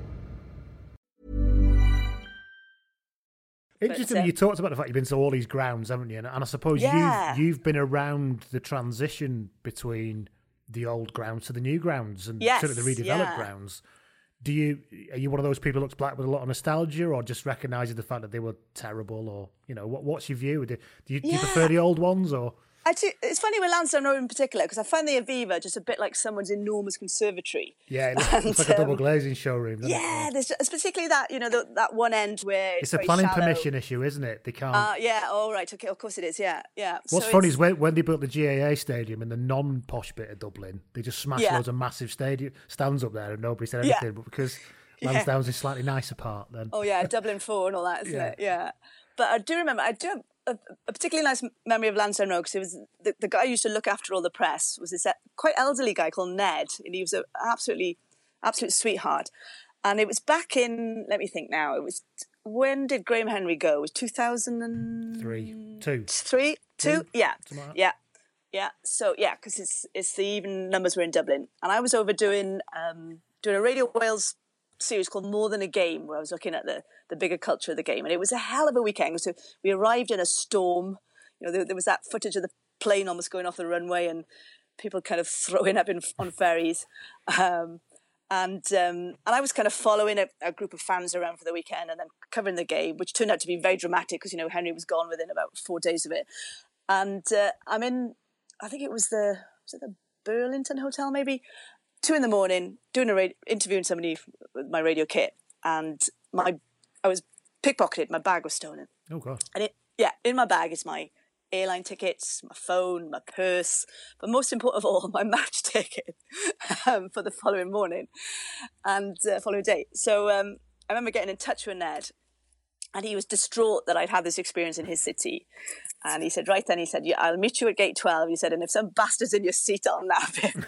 [SPEAKER 8] Interesting, you talked about the fact you've been to all these grounds, haven't you? And I suppose you've been around the transition between the old grounds to the new grounds and sort of the redeveloped grounds. Are you one of those people who looks back with a lot of nostalgia, or just recognising the fact that they were terrible, or what's your view? Do you prefer the old ones, or?
[SPEAKER 9] Actually, it's funny with Lansdowne Road in particular, because I find the Aviva just a bit like someone's enormous conservatory.
[SPEAKER 8] Yeah, it's like a double glazing showroom.
[SPEAKER 9] There's particularly that that one end where
[SPEAKER 8] it's a planning permission issue, isn't it? They can't.
[SPEAKER 9] Okay, of course it is. Yeah.
[SPEAKER 8] What's funny is when they built the GAA stadium in the non-posh bit of Dublin, they just smashed loads of massive stands up there, and nobody said anything. But because Lansdowne's a slightly nicer part, then.
[SPEAKER 9] Oh yeah, Dublin 4 and all that, isn't it? Yeah. But I do remember. I do have a particularly nice memory of Lansdowne Road, because it was the guy who used to look after all the press was this quite elderly guy called Ned, and he was an absolute sweetheart. And it was back in, let me think now, it was, when did Graham Henry go? It was 2003. Two? Yeah. Yeah. So, because it's the even numbers were in Dublin. And I was over doing a Radio Wales series called More Than a Game, where I was looking at the bigger culture of the game, and it was a hell of a weekend. So we arrived in a storm. There was that footage of the plane almost going off the runway, and people kind of throwing up on ferries. And I was kind of following a group of fans around for the weekend, and then covering the game, which turned out to be very dramatic because Henry was gone within about 4 days of it. And I'm in, I think it was the Burlington Hotel, maybe 2 a.m, doing interviewing somebody with my radio kit, and I was pickpocketed. My bag was stolen.
[SPEAKER 8] Oh God!
[SPEAKER 9] And in my bag is my airline tickets, my phone, my purse, but most important of all, my match ticket for the following morning and following day. So I remember getting in touch with Ned, and he was distraught that I'd had this experience in his city. And he said, right then, he said, I'll meet you at gate 12. He said, and if some bastard's in your seat, I'll nab him.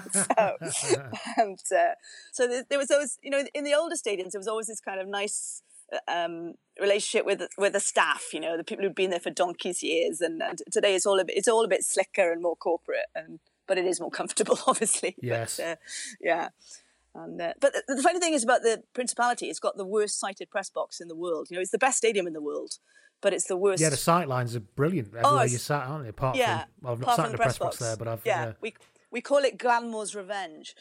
[SPEAKER 9] So there was those, in the older stadiums, there was always this kind of nice relationship with the staff, the people who've been there for donkey's years. And today it's all a bit slicker and more corporate, but it is more comfortable, obviously.
[SPEAKER 8] Yes.
[SPEAKER 9] But, but the funny thing is about the Principality, it's got the worst sighted press box in the world. It's the best stadium in the world, but it's the worst.
[SPEAKER 8] Yeah, the sight lines are brilliant everywhere you sat, aren't they? Apart from, I've not sat in the press box there, but I've
[SPEAKER 9] we call it Glanmore's Revenge.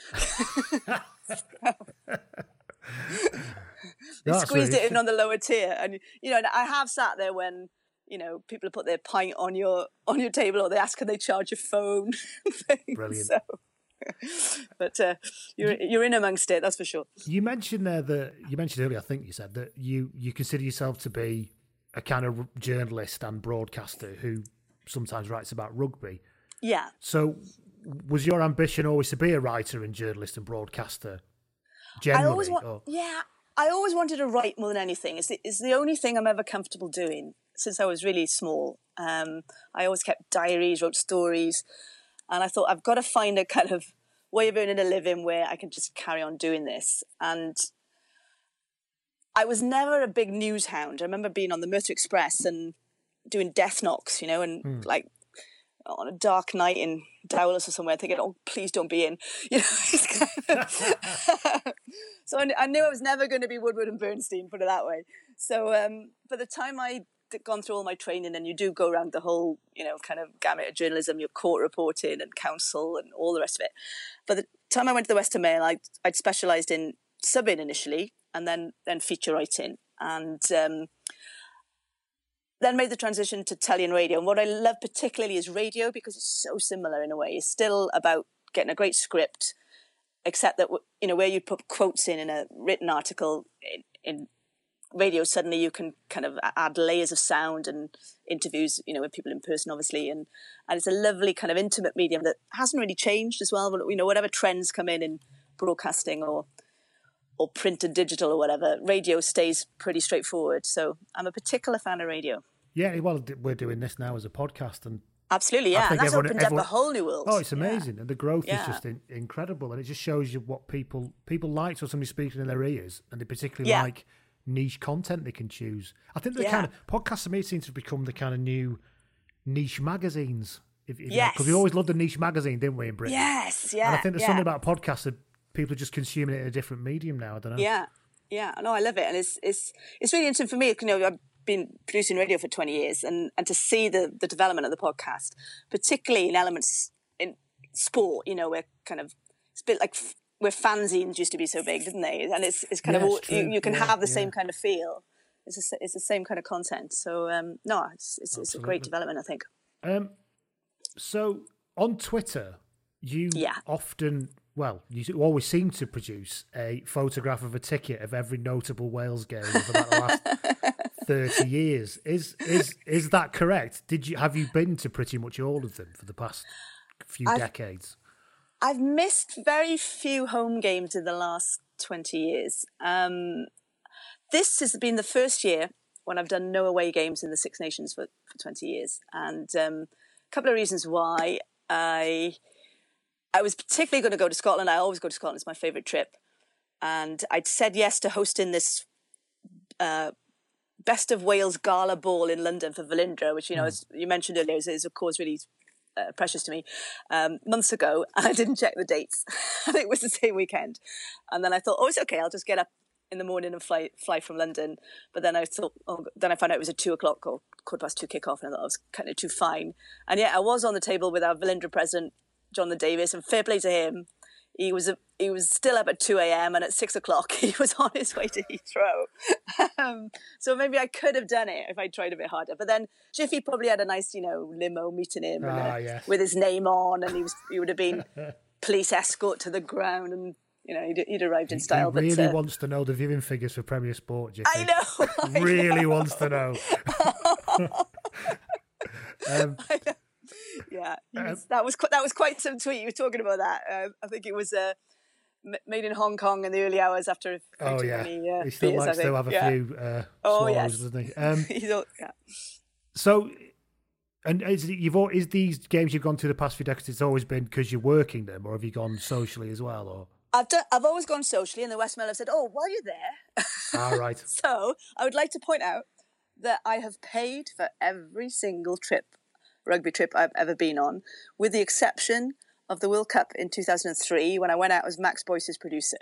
[SPEAKER 9] They squeezed it in on the lower tier, and and I have sat there when people have put their pint on your table, or they ask can they charge your phone.
[SPEAKER 8] Brilliant.
[SPEAKER 9] So, but you're in amongst it, that's for sure.
[SPEAKER 8] You mentioned earlier, I think you said that you consider yourself to be a kind of journalist and broadcaster who sometimes writes about rugby.
[SPEAKER 9] Yeah.
[SPEAKER 8] So was your ambition always to be a writer and journalist and broadcaster generally?
[SPEAKER 9] I always wanted to write more than anything. It's the only thing I'm ever comfortable doing since I was really small. I always kept diaries, wrote stories, and I thought I've got to find a kind of way of earning a living where I can just carry on doing this. And I was never a big news hound. I remember being on the Merthyr Express and doing death knocks, like on a dark night in Dowlais or somewhere, thinking, "Oh, please don't be in." So I knew I was never going to be Woodward and Bernstein, put it that way. So by the time I'd gone through all my training, and you do go around the whole, kind of gamut of journalism, your court reporting and counsel and all the rest of it. By the time I went to the Western Mail, I'd specialised in subbing initially, and then feature writing, and then made the transition to telly and radio. And what I love particularly is radio, because it's so similar in a way. It's still about getting a great script, except that, where you put quotes in a written article, in radio, suddenly you can kind of add layers of sound and interviews, with people in person, obviously. And it's a lovely kind of intimate medium that hasn't really changed as well. But, whatever trends come in broadcasting or print and digital or whatever, radio stays pretty straightforward. So I'm a particular fan of radio.
[SPEAKER 8] Yeah, well, we're doing this now as a podcast, and
[SPEAKER 9] absolutely, yeah, and that's opened up a whole new world.
[SPEAKER 8] Oh, it's amazing, and the growth is just incredible, and it just shows you what people like. So somebody speaking in their ears, and they particularly like niche content they can choose. I think the kind of podcasts to me seem to become the kind of new niche magazines. Because we always loved the niche magazine, didn't we, in Britain?
[SPEAKER 9] Yes, yeah.
[SPEAKER 8] And I think there's something about podcasts that people are just consuming it in a different medium now. I don't know.
[SPEAKER 9] Yeah. No, I love it, and it's really interesting for me. I've been producing radio for 20 years, and to see the development of the podcast, particularly in elements in sport, where kind of it's a bit like where fanzines used to be so big, didn't they? And it's kind of all, you can have the same kind of feel. It's the same kind of content. So it's a great development, I think.
[SPEAKER 8] So on Twitter, you often. Well, you always seem to produce a photograph of a ticket of every notable Wales game of about the last 30 years. Is that correct? Have you been to pretty much all of them for the past few decades?
[SPEAKER 9] I've missed very few home games in the last 20 years. This has been the first year when I've done no away games in the Six Nations for 20 years. And a couple of reasons why. I was particularly going to go to Scotland. I always go to Scotland. It's my favourite trip. And I'd said yes to hosting this Best of Wales Gala Ball in London for Velindre, which, as you mentioned earlier, is of course really precious to me, months ago. And I didn't check the dates. I think it was the same weekend. And then I thought, it's okay. I'll just get up in the morning and fly from London. But then I thought, then I found out it was a 2:00 or 2:15 kickoff, and I thought I was kind of too fine. And yet I was on the table with our Velindre president, John Davis, and fair play to him. He was still up at 2 a.m. and at 6 o'clock he was on his way to Heathrow. So maybe I could have done it if I tried a bit harder. But then Jiffy probably had a nice, limo meeting him with his name on, and he would have been police escort to the ground, and he'd arrived in style.
[SPEAKER 8] He really wants to know the viewing figures for Premier Sport, Jiffy.
[SPEAKER 9] I know.
[SPEAKER 8] Really wants to know.
[SPEAKER 9] Yeah, that was quite some tweet. You were talking about that. I think it was made in Hong Kong in the early hours after.
[SPEAKER 8] He still likes to have a few swallows, doesn't he? So, and is these games you've gone to the past few decades? It's always been because you're working them, or have you gone socially as well? Or
[SPEAKER 9] I've always gone socially, and the West Mill have said, "Oh, while you're there."
[SPEAKER 8] All right.
[SPEAKER 9] So I would like to point out that I have paid for every single rugby trip I've ever been on, with the exception of the World Cup in 2003 when I went out as Max Boyce's producer.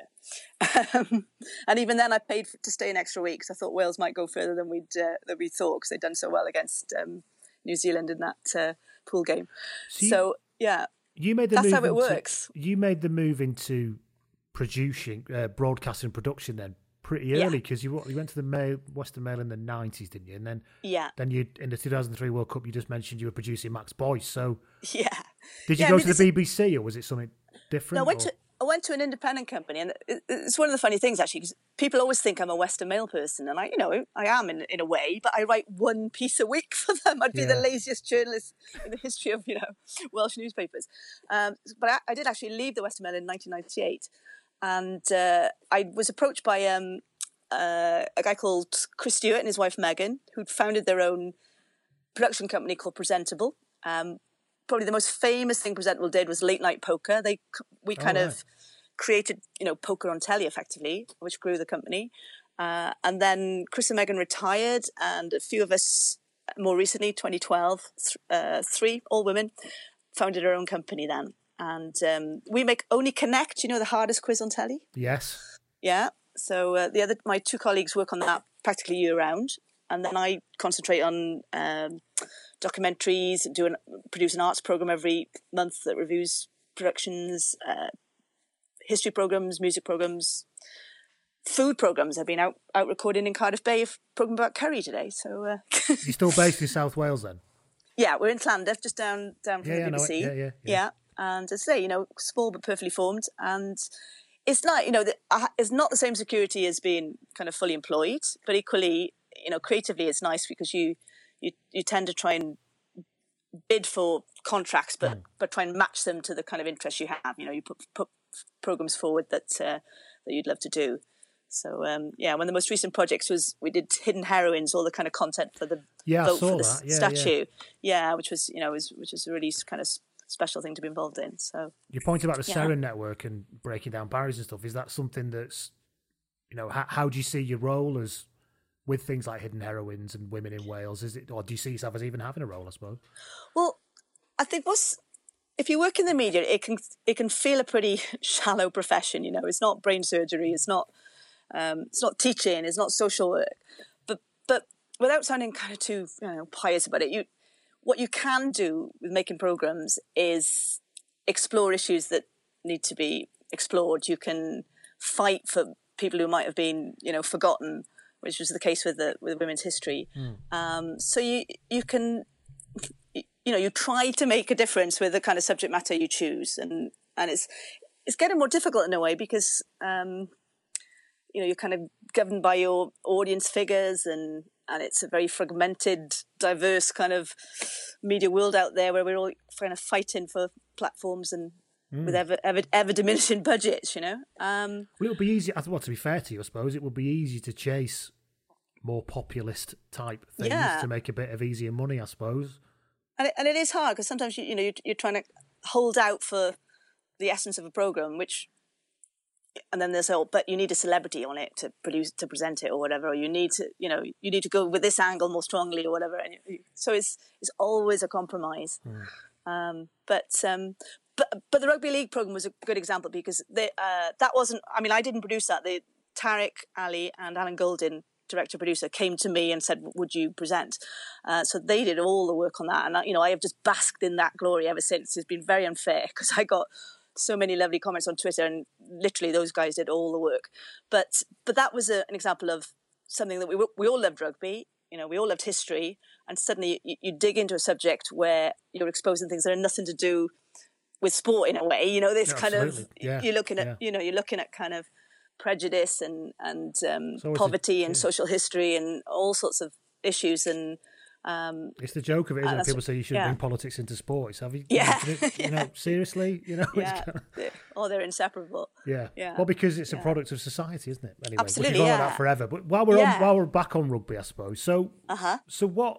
[SPEAKER 9] And even then I paid to stay an extra week because I thought Wales might go further than we thought because they'd done so well against New Zealand in that pool game. So that's how it works.
[SPEAKER 8] You made the move into producing, broadcasting and production then pretty early because you went to the Western Mail in the 90s, didn't you? And then you in the 2003 World Cup, you just mentioned you were producing Max Boyce. So did you go to the BBC or was it something different?
[SPEAKER 9] No, I went to an independent company, and it's one of the funny things actually because people always think I'm a Western Mail person, and I am in a way, but I write one piece a week for them. I'd be the laziest journalist in the history of Welsh newspapers. But I did actually leave the Western Mail in 1998. And I was approached by a guy called Chris Stewart and his wife Megan, who'd founded their own production company called Presentable. Probably the most famous thing Presentable did was late night poker. We created, poker on telly effectively, which grew the company. And then Chris and Megan retired, and a few of us more recently, 2012, 3 all women, founded our own company then. And we make Only Connect, the hardest quiz on telly?
[SPEAKER 8] Yes.
[SPEAKER 9] Yeah. So my 2 colleagues work on that practically year round. And then I concentrate on documentaries, produce an arts program every month that reviews productions, history programs, music programs, food programs. I've been out recording in Cardiff Bay a program about curry today. So
[SPEAKER 8] You're still based in South Wales then?
[SPEAKER 9] Yeah, we're in Llandaff, just down from the BBC. Yeah. And as I say, small but perfectly formed. And it's not, it's not the same security as being kind of fully employed, but equally, creatively it's nice because you tend to try and bid for contracts, but try and match them to the kind of interest you have. You put programs forward that you'd love to do. So one of the most recent projects was we did Hidden Heroines, all the kind of content for the vote for the statue. Yeah, which was which is a really kind of special thing to be involved in. So
[SPEAKER 8] you point about the Seren network and breaking down barriers and stuff. Is that something that's how do you see your role as with things like Hidden Heroines and Women in Wales? Is it, or do you see yourself as even having a role, I suppose?
[SPEAKER 9] Well, I think if you work in the media, it can feel a pretty shallow profession. It's not brain surgery. It's not teaching. It's not social work. But without sounding kind of too pious about it, what you can do with making programs is explore issues that need to be explored. You can fight for people who might have been, forgotten, which was the case with women's history. So you can, you try to make a difference with the kind of subject matter you choose, and it's getting more difficult in a way because you're kind of governed by your audience figures and it's a very fragmented, diverse kind of media world out there where we're all kind of fighting for platforms and with ever diminishing budgets,
[SPEAKER 8] Well, it'll be easy. To be fair to you, I suppose it would be easy to chase more populist type things to make a bit of easier money, I suppose.
[SPEAKER 9] And it is hard because sometimes you're trying to hold out for the essence of a program, and then there's but you need a celebrity on it to present it or whatever, or you need to go with this angle more strongly or whatever. And so it's always a compromise. But the rugby league program was a good example because that wasn't. I mean, I didn't produce that. Tarek Ali and Alan Goldin, director producer, came to me and said, "Would you present?" So they did all the work on that, and I have just basked in that glory ever since. It's been very unfair because I got so many lovely comments on Twitter, and literally those guys did all the work. But that was an example of something that we all loved rugby. We all loved history, and suddenly you dig into a subject where you're exposing things that are nothing to do with sport in a way. This kind of you're looking at kind of prejudice and poverty and social history and all sorts of issues, and
[SPEAKER 8] It's the joke of it, isn't it? People say you shouldn't bring politics into sports. Have you? Seriously,
[SPEAKER 9] they're inseparable.
[SPEAKER 8] Yeah. Well, because it's a product of society, isn't it? Anyway,
[SPEAKER 9] absolutely.
[SPEAKER 8] Which is all that forever. But while we're back on rugby, I suppose. So what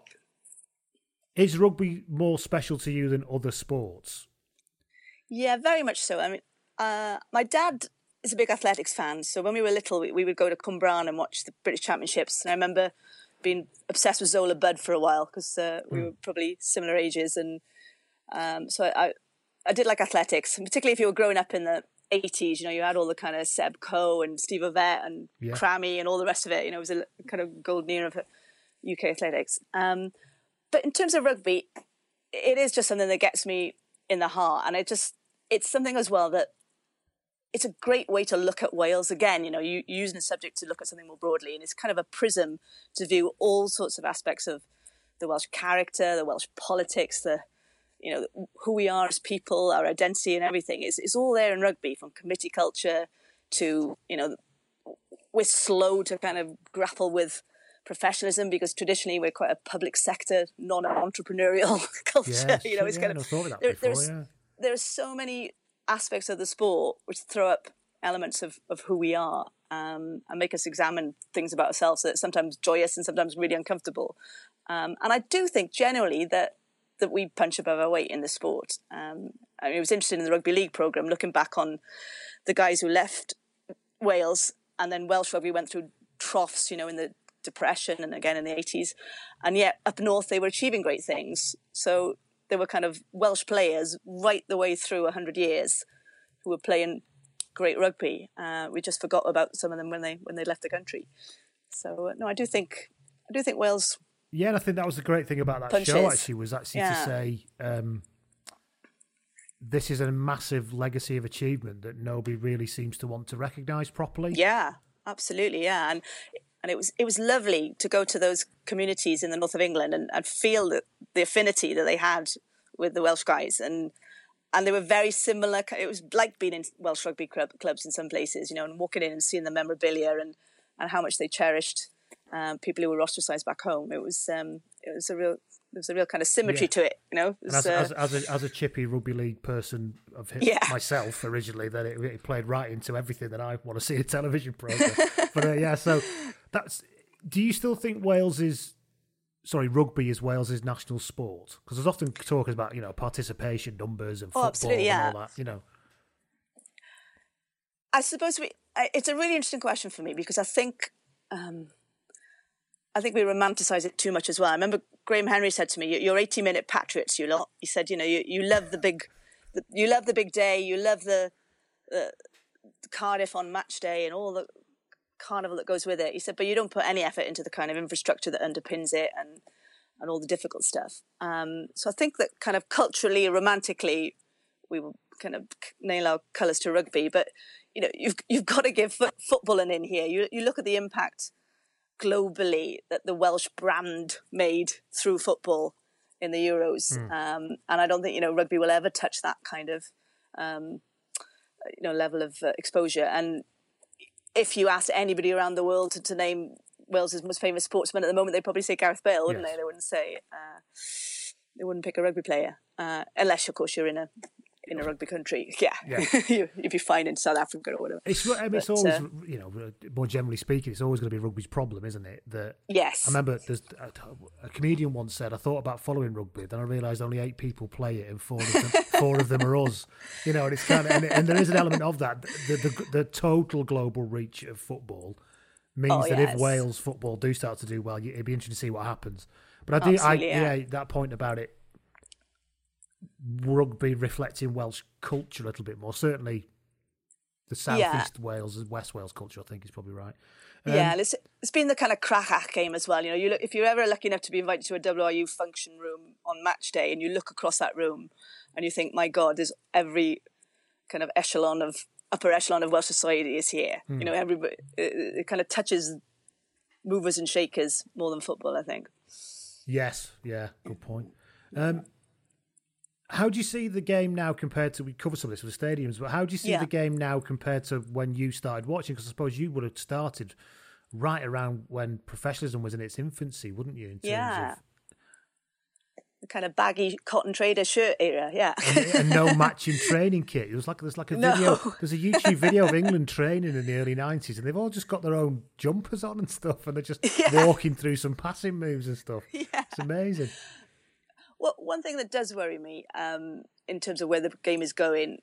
[SPEAKER 8] is rugby more special to you than other sports?
[SPEAKER 9] Yeah, very much so. I mean, my dad is a big athletics fan. So when we were little, we would go to Cwmbran and watch the British Championships. And I remember being obsessed with Zola Budd for a while because we were probably similar ages. And so I did like athletics, and particularly if you were growing up in the 80s, you had all the kind of Seb Coe and Steve Ovett and Crammy and all the rest of it. It was a kind of golden era of UK athletics. But in terms of rugby, it is just something that gets me in the heart. And it's something as well that it's a great way to look at Wales again. You using the subject to look at something more broadly, and it's kind of a prism to view all sorts of aspects of the Welsh character, the Welsh politics, who we are as people, our identity and everything. It's all there in rugby, from committee culture to, we're slow to kind of grapple with professionalism because traditionally we're quite a public sector, non-entrepreneurial culture. There's so many aspects of the sport which throw up elements of who we are and make us examine things about ourselves that are sometimes joyous and sometimes really uncomfortable. And I do think generally that we punch above our weight in the sport. I was interested in the rugby league programme, looking back on the guys who left Wales, and then Welsh rugby went through troughs, in the Depression and again in the 80s. And yet up north they were achieving great things. So there were kind of Welsh players right the way through 100 years who were playing great rugby. We just forgot about some of them when they left the country. So no, I do think Wales.
[SPEAKER 8] Yeah, and I think that was the great thing about that show. Actually, was to say this is a massive legacy of achievement that nobody really seems to want to recognise properly.
[SPEAKER 9] Yeah, absolutely. Yeah, and it was lovely to go to those communities in the north of England and feel the affinity that they had with the Welsh guys, and they were very similar. It was like being in Welsh rugby clubs in some places, and walking in and seeing the memorabilia and how much they cherished people who were ostracised back home. It was a real kind of symmetry to it,
[SPEAKER 8] As a chippy rugby league person of myself originally, that it played right into everything that I want to see a television program. But so do you still think rugby is Wales's national sport? Because there's often talk about participation numbers and football and all that.
[SPEAKER 9] I suppose it's a really interesting question for me because I think we romanticize it too much as well. I remember Graham Henry said to me, "You're 80-minute patriots, you lot." He said, you love the big day, you love the Cardiff on match day and all the carnival that goes with it. He said, but you don't put any effort into the kind of infrastructure that underpins it and all the difficult stuff. So I think that kind of culturally, romantically, we will kind of nail our colours to rugby. But you've got to give football an in here. You look at the impact globally that the Welsh brand made through football in the Euros. And I don't think, rugby will ever touch that kind of, level of exposure. And if you asked anybody around the world to name Wales's most famous sportsman at the moment, they'd probably say Gareth Bale, wouldn't they? They wouldn't say, they wouldn't pick a rugby player. Unless, of course, you're in a rugby country. You'd be fine in South Africa or whatever.
[SPEAKER 8] It's always, more generally speaking, it's always going to be rugby's problem, isn't it?
[SPEAKER 9] Yes.
[SPEAKER 8] I remember there's a comedian once said, I thought about following rugby, then I realised only 8 people play it and 4 of them are us. And it's kind of, and there is an element of that. The total global reach of football means that if Wales football do start to do well, it'd be interesting to see what happens. But that point about it, rugby reflecting Welsh culture a little bit more. Certainly the Southeast Wales and West Wales culture, I think, is probably right.
[SPEAKER 9] And it's been the kind of Crachach game as well. If you're ever lucky enough to be invited to a WRU function room on match day and you look across that room and you think, my God, there's every kind of upper echelon of Welsh society is here. Everybody, it kind of touches movers and shakers more than football, I think.
[SPEAKER 8] Yes, yeah, good point. How do you see the game now compared to, we covered some of this with the stadiums, but how do you see the game now compared to when you started watching? Because I suppose you would have started right around when professionalism was in its infancy, wouldn't you? In terms of
[SPEAKER 9] kind of baggy cotton trader shirt era, yeah.
[SPEAKER 8] and no matching training kit. There's like a video. There's a YouTube video of England training in the early 90s, and they've all just got their own jumpers on and stuff, and they're just walking through some passing moves and stuff. Yeah. It's amazing.
[SPEAKER 9] Well, one thing that does worry me in terms of where the game is going,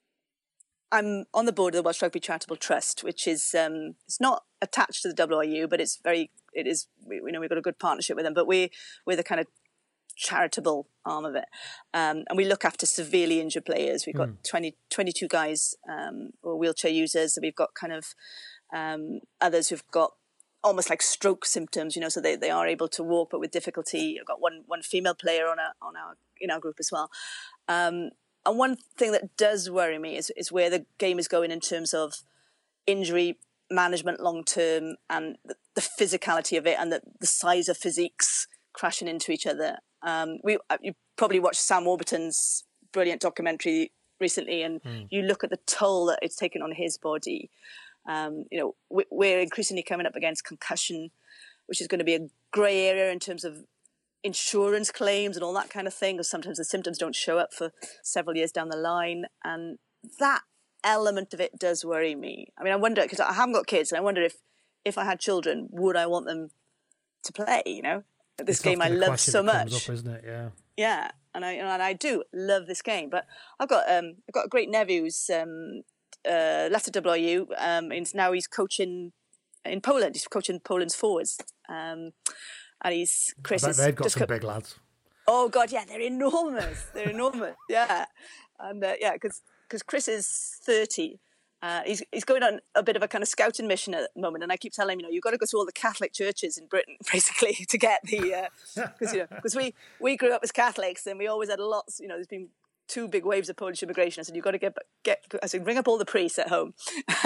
[SPEAKER 9] I'm on the board of the Welsh Rugby Charitable Trust, which is it's not attached to the WRU, but we've got a good partnership with them, but we're the kind of charitable arm of it, and we look after severely injured players. We've got 22 guys who are wheelchair users, and we've got kind of others who've got almost like stroke symptoms, so they are able to walk but with difficulty. I've got one female player in our group as well, and one thing that does worry me is where the game is going in terms of injury management long term, and the physicality of it, and the size of physiques crashing into each other. You probably watched Sam Warburton's brilliant documentary recently, and you look at the toll that it's taken on his body. We're increasingly coming up against concussion, which is going to be a grey area in terms of insurance claims and all that kind of thing, because sometimes the symptoms don't show up for several years down the line. And that element of it does worry me. I mean, I wonder, because I haven't got kids, and I wonder if I had children, would I want them to play, this game I love so much.
[SPEAKER 8] Comes up, isn't it?
[SPEAKER 9] Yeah, and I do love this game. But I've got a great nephew who's left the WRU. And now he's coaching in Poland. He's coaching Poland's forwards. And Chris.
[SPEAKER 8] They've got some big lads.
[SPEAKER 9] Oh God, yeah, they're enormous. They're enormous. Yeah, and because Chris is 30. He's going on a bit of a kind of scouting mission at the moment, and I keep telling him, you've got to go to all the Catholic churches in Britain, basically, to get the because we grew up as Catholics, and we always had lots. There's been 2 big waves of Polish immigration. I said you've got to get. I said ring up all the priests at home,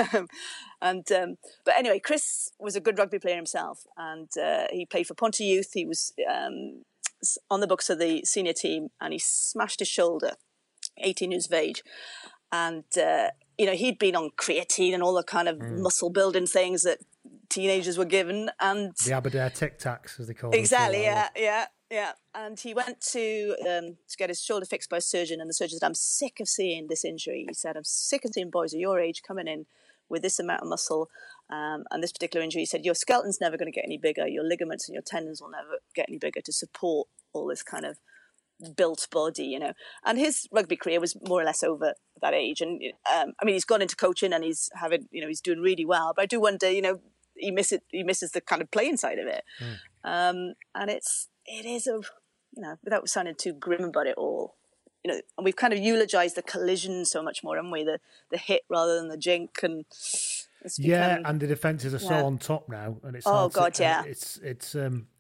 [SPEAKER 9] but anyway, Chris was a good rugby player himself, and he played for Ponty Youth. He was on the books of the senior team, and he smashed his shoulder, 18 years of age, and. He'd been on creatine and all the kind of muscle building things that teenagers were given, and
[SPEAKER 8] the Aberdare Tic Tacs, as they call
[SPEAKER 9] exactly, yeah. And he went to get his shoulder fixed by a surgeon, and the surgeon said, "I'm sick of seeing this injury." He said, "I'm sick of seeing boys of your age coming in with this amount of muscle and this particular injury." He said, "Your skeleton's never going to get any bigger. Your ligaments and your tendons will never get any bigger to support all this kind of built body, and his rugby career was more or less over that age. And he's gone into coaching, and he's having, he's doing really well. But I do wonder, he misses the kind of playing side of it. And it is a, without sounding too grim about it all, and we've kind of eulogized the collision so much more, haven't we? The hit rather than the jink, and
[SPEAKER 8] and the defences are so on top now, and it's it's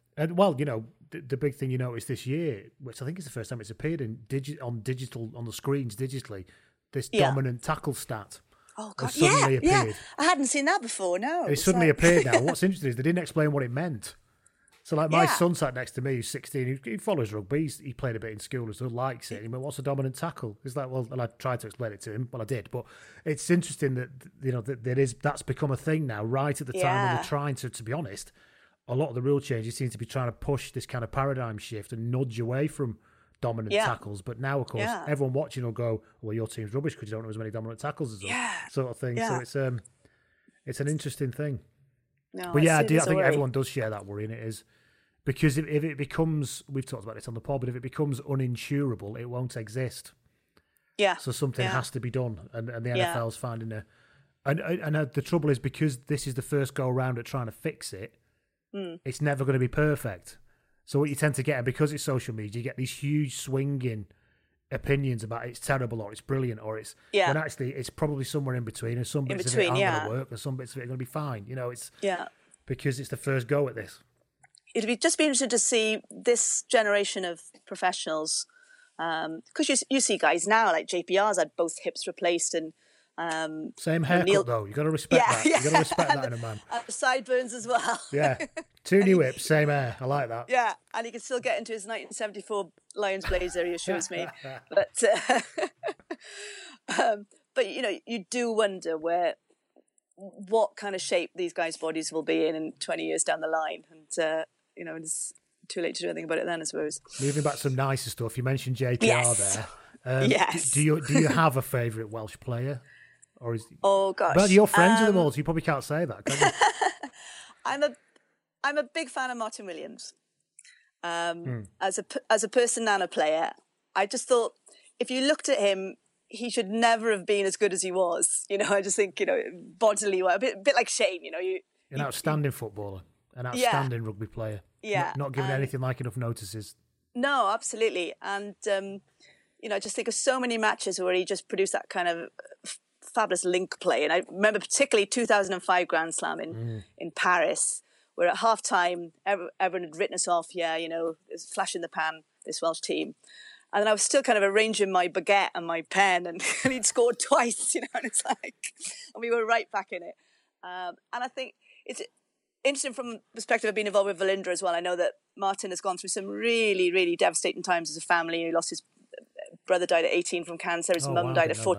[SPEAKER 8] the big thing you noticed this year, which I think is the first time it's appeared on the screens digitally, this dominant tackle stat.
[SPEAKER 9] Oh God!
[SPEAKER 8] Appeared.
[SPEAKER 9] I hadn't seen that before. No,
[SPEAKER 8] it suddenly appeared now. What's interesting is they didn't explain what it meant. So, like my son sat next to me, who's 16. He follows rugby. He played a bit in school, so likes it. And he went, "What's a dominant tackle?" He's like, "Well," and I tried to explain it to him. Well, I did, but it's interesting that that's become a thing now. Right at the time when they're trying to be honest. A lot of the rule changes seem to be trying to push this kind of paradigm shift and nudge away from dominant tackles. But now, of course, everyone watching will go, "Well, your team's rubbish because you don't have as many dominant tackles as us," sort of thing.
[SPEAKER 9] Yeah.
[SPEAKER 8] So it's an interesting thing.
[SPEAKER 9] No,
[SPEAKER 8] but I think everyone does share that worry, and it is because if it becomes, we've talked about this on the pod, but if it becomes uninsurable, it won't exist.
[SPEAKER 9] Yeah.
[SPEAKER 8] So something has to be done, and the NFL's finding and the trouble is, because this is the first go around at trying to fix it. It's never going to be perfect. So what you tend to get, and because it's social media, you get these huge swinging opinions about it's terrible or it's brilliant or it's when actually it's probably somewhere in between, and some bits of it aren't going to work and some bits of it are going to be fine. It's because it's the first go at this.
[SPEAKER 9] It'd just be interesting to see this generation of professionals, because you see guys now like JPR's had both hips replaced, and
[SPEAKER 8] same haircut though. You got to respect that. You got to respect that in a man.
[SPEAKER 9] And the sideburns as well.
[SPEAKER 8] Yeah, 2 new whips, same hair. I like that.
[SPEAKER 9] Yeah, and he can still get into his 1974 Lions blazer. He assures me, but you do wonder what kind of shape these guys' bodies will be in 20 years down the line, and too late to do anything about it then, I suppose.
[SPEAKER 8] Moving back to some nicer stuff, you mentioned JPR
[SPEAKER 9] Yes.
[SPEAKER 8] there.
[SPEAKER 9] Yes.
[SPEAKER 8] Do you have a favourite Welsh player? Or is
[SPEAKER 9] Oh gosh.
[SPEAKER 8] Well, you're friends with them all, so you probably can't say that, can you?
[SPEAKER 9] I'm a big fan of Martin Williams. As a person and a player, I just thought if you looked at him, he should never have been as good as he was. You know, I just think, bodily, a bit like Shane,
[SPEAKER 8] An outstanding footballer, an outstanding rugby player.
[SPEAKER 9] Yeah.
[SPEAKER 8] Not given anything like enough notices.
[SPEAKER 9] No, absolutely. And, I just think of so many matches where he just produced that kind of fabulous link play. And I remember particularly 2005 Grand Slam in Paris, where at half-time, everyone had written us off, it's flash in the pan, this Welsh team. And then I was still kind of arranging my baguette and my pen, and he'd scored twice, and it's like, and we were right back in it. And I think it's interesting from the perspective of being involved with Velindre as well. I know that Martin has gone through some really, really devastating times as a family. He lost his brother, died at 18 from cancer. His mum died at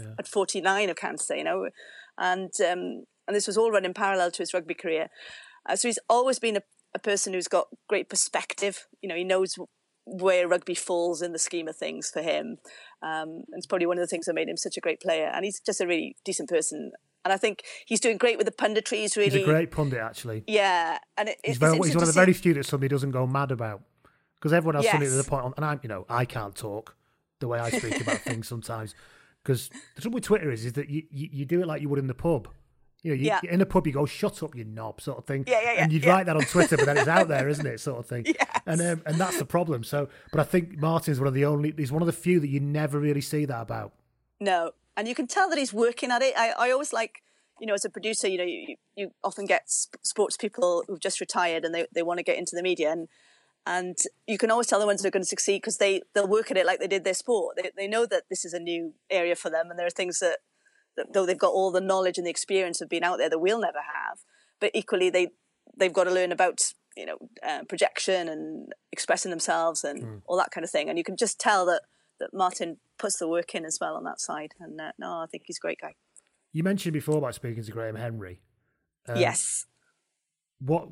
[SPEAKER 9] 49 of cancer, and this was all run in parallel to his rugby career. So he's always been a person who's got great perspective. He knows where rugby falls in the scheme of things for him. And it's probably one of the things that made him such a great player. And he's just a really decent person. And I think he's doing great with the punditry. He's a
[SPEAKER 8] great pundit, actually.
[SPEAKER 9] Yeah. And
[SPEAKER 8] he's one of the very few that somebody doesn't go mad about. Because everyone has something to the point. And I can't talk the way I speak about things sometimes. Because the trouble with Twitter is that you do it like you would in the pub. In a pub, you go, "Shut up, you knob," sort of thing. And you'd write that on Twitter, but then it's out there, isn't it, sort of thing.
[SPEAKER 9] Yes.
[SPEAKER 8] And that's the problem. So, but I think Martin's he's one of the few that you never really see that about.
[SPEAKER 9] No, and you can tell that he's working at it. I always like, as a producer, you often get sports people who've just retired and they want to get into the media, and you can always tell the ones that are going to succeed because they'll work at it like they did their sport. They know that this is a new area for them, and there are things that though they've got all the knowledge and the experience of being out there that we'll never have, but equally they've got to learn about projection and expressing themselves and all that kind of thing. And you can just tell that Martin puts the work in as well on that side. And I think he's a great guy.
[SPEAKER 8] You mentioned before about speaking to Graham Henry.
[SPEAKER 9] Yes.
[SPEAKER 8] What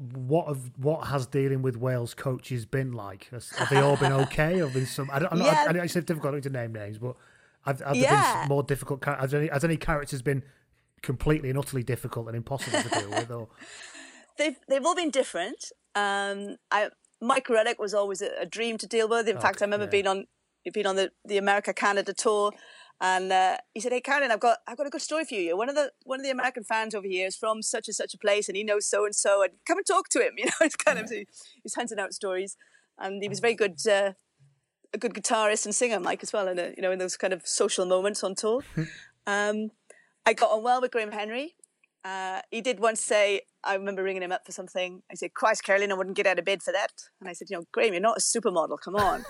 [SPEAKER 8] has dealing with Wales coaches been like? Have they all been okay? Have been some? I know it's difficult to name names, but have there been more difficult? Has any characters been completely and utterly difficult and impossible to deal with? Or
[SPEAKER 9] they've all been different. Mike Ruddock was always a dream to deal with. In fact, I remember being on the America-Canada tour, and he said, "Hey, Karen, I've got a good story for you. One of the American fans over here is from such and such a place, and he knows so and so, and come and talk to him." It's kind of he's hunting out stories, and he was very good. A good guitarist and singer, Mike, as well, and in those kind of social moments on tour. I got on well with Graham Henry. He did once say, I remember ringing him up for something. I said, "Christ, Caroline, I wouldn't get out of bed for that." And I said, "Graham, you're not a supermodel. Come on."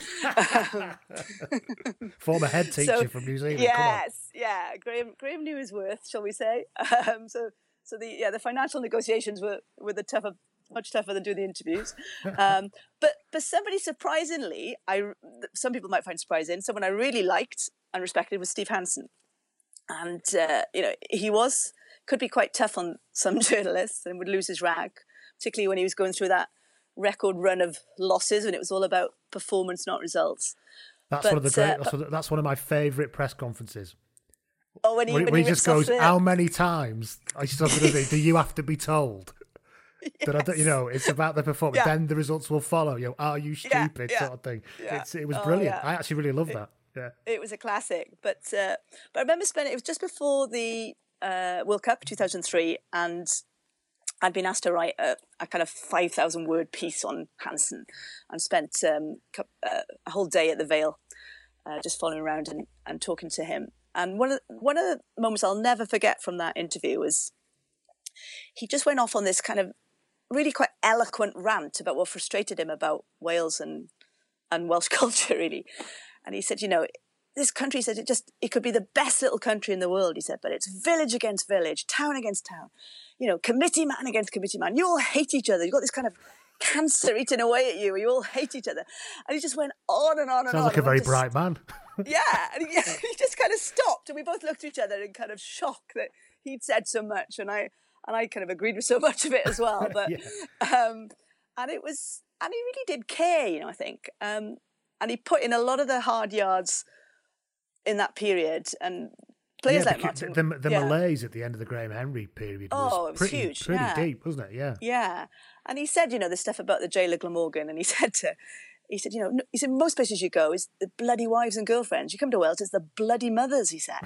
[SPEAKER 8] Former head teacher from New Zealand.
[SPEAKER 9] Yes, yeah. Graham knew his worth, shall we say? So the financial negotiations were much tougher than doing the interviews. But somebody surprisingly, some people might find surprising, someone I really liked and respected was Steve Hansen. And, he could be quite tough on some journalists and would lose his rag, particularly when he was going through that record run of losses and it was all about performance, not results.
[SPEAKER 8] That's one of my favourite press conferences.
[SPEAKER 9] Oh, when he
[SPEAKER 8] just goes, "How many times?" Do you have to be told? Yes. That it's about the performance. Then the results will follow. Are you stupid? Sort of thing. Yeah. It was brilliant. I actually really loved that. Yeah, it
[SPEAKER 9] was a classic. But I remember spending. It was just before the World Cup 2003, and I'd been asked to write a kind of 5,000 word piece on Hansen, and spent a whole day at the Vale, just following around and talking to him. And one of the moments I'll never forget from that interview was he just went off on this kind of really quite eloquent rant about what frustrated him about Wales and Welsh culture, really. And he said, this country, he said, it could be the best little country in the world, he said, but it's village against village, town against town, committee man against committee man. You all hate each other. You've got this kind of cancer eating away at you. You all hate each other. And he just went on and on and on.
[SPEAKER 8] Sounds like a very bright man.
[SPEAKER 9] Yeah. And he just kind of stopped, and we both looked at each other in kind of shock that he'd said so much, and I kind of agreed with so much of it as well. But and it was he really did care, I think. And he put in a lot of the hard yards in that period, and players like Martin.
[SPEAKER 8] The malaise at the end of the Graham Henry period was
[SPEAKER 9] pretty huge.
[SPEAKER 8] Pretty deep, wasn't it? Yeah.
[SPEAKER 9] Yeah. And he said, the stuff about the jail of Glamorgan, and he said, most places you go is the bloody wives and girlfriends. You come to Wales, it's the bloody mothers, he said.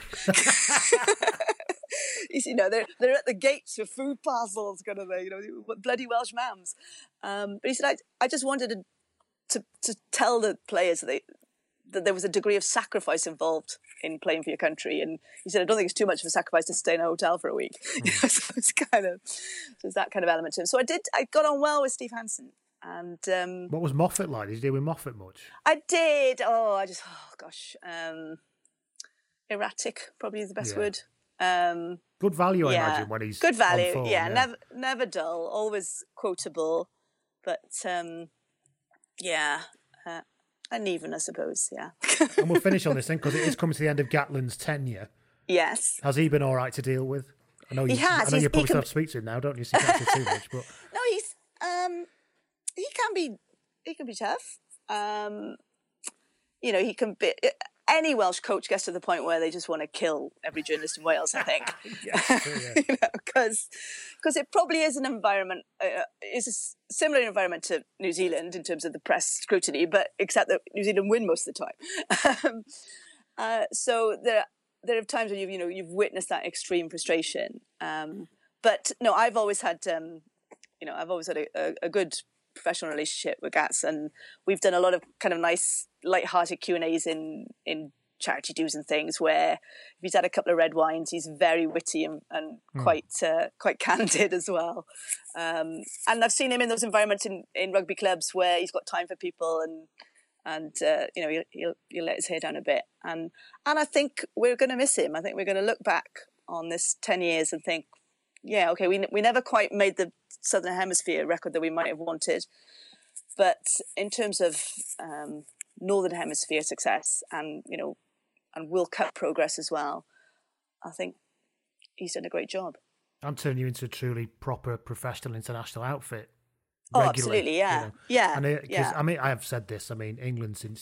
[SPEAKER 9] He said, they're at the gates with food parcels, kind of thing, bloody Welsh mams. But he said, I just wanted to tell the players that there was a degree of sacrifice involved in playing for your country. And he said, I don't think it's too much of a sacrifice to stay in a hotel for a week. So it's there's that kind of element to him. So I got on well with Steve Hansen. And
[SPEAKER 8] what was Moffat like? Did you deal with Moffat much?
[SPEAKER 9] I did. Erratic, probably is the best word.
[SPEAKER 8] Good value, I imagine, when he's
[SPEAKER 9] good value.
[SPEAKER 8] on form,
[SPEAKER 9] never dull, always quotable, but uneven, I suppose. Yeah.
[SPEAKER 8] And we'll finish on this thing because it is coming to the end of Gatland's tenure.
[SPEAKER 9] Yes.
[SPEAKER 8] Has he been all right to deal with? I know
[SPEAKER 9] he has.
[SPEAKER 8] I know you probably still have to speak to him now, don't you? So you can't say too much, but
[SPEAKER 9] no, he can be tough. He can be. Any Welsh coach gets to the point where they just want to kill every journalist in Wales, I think. Because it probably is an environment, it's a similar environment to New Zealand in terms of the press scrutiny, but except that New Zealand win most of the time. So there are times when you've witnessed that extreme frustration. But no, I've always had a good professional relationship with Gats, and we've done a lot of kind of nice light-hearted Q&As in charity dues and things where if he's had a couple of red wines, he's very witty and quite candid as well. And I've seen him in those environments in rugby clubs where he's got time for people and he'll let his hair down a bit. And I think we're going to miss him. I think we're going to look back on this 10 years and think, yeah, okay, we never quite made the Southern Hemisphere record that we might have wanted. But in terms of Northern Hemisphere success and World Cup progress as well, I think he's done a great job.
[SPEAKER 8] And turning you into a truly proper professional international outfit.
[SPEAKER 9] Oh, absolutely, yeah. Yeah.
[SPEAKER 8] And I have said this, England since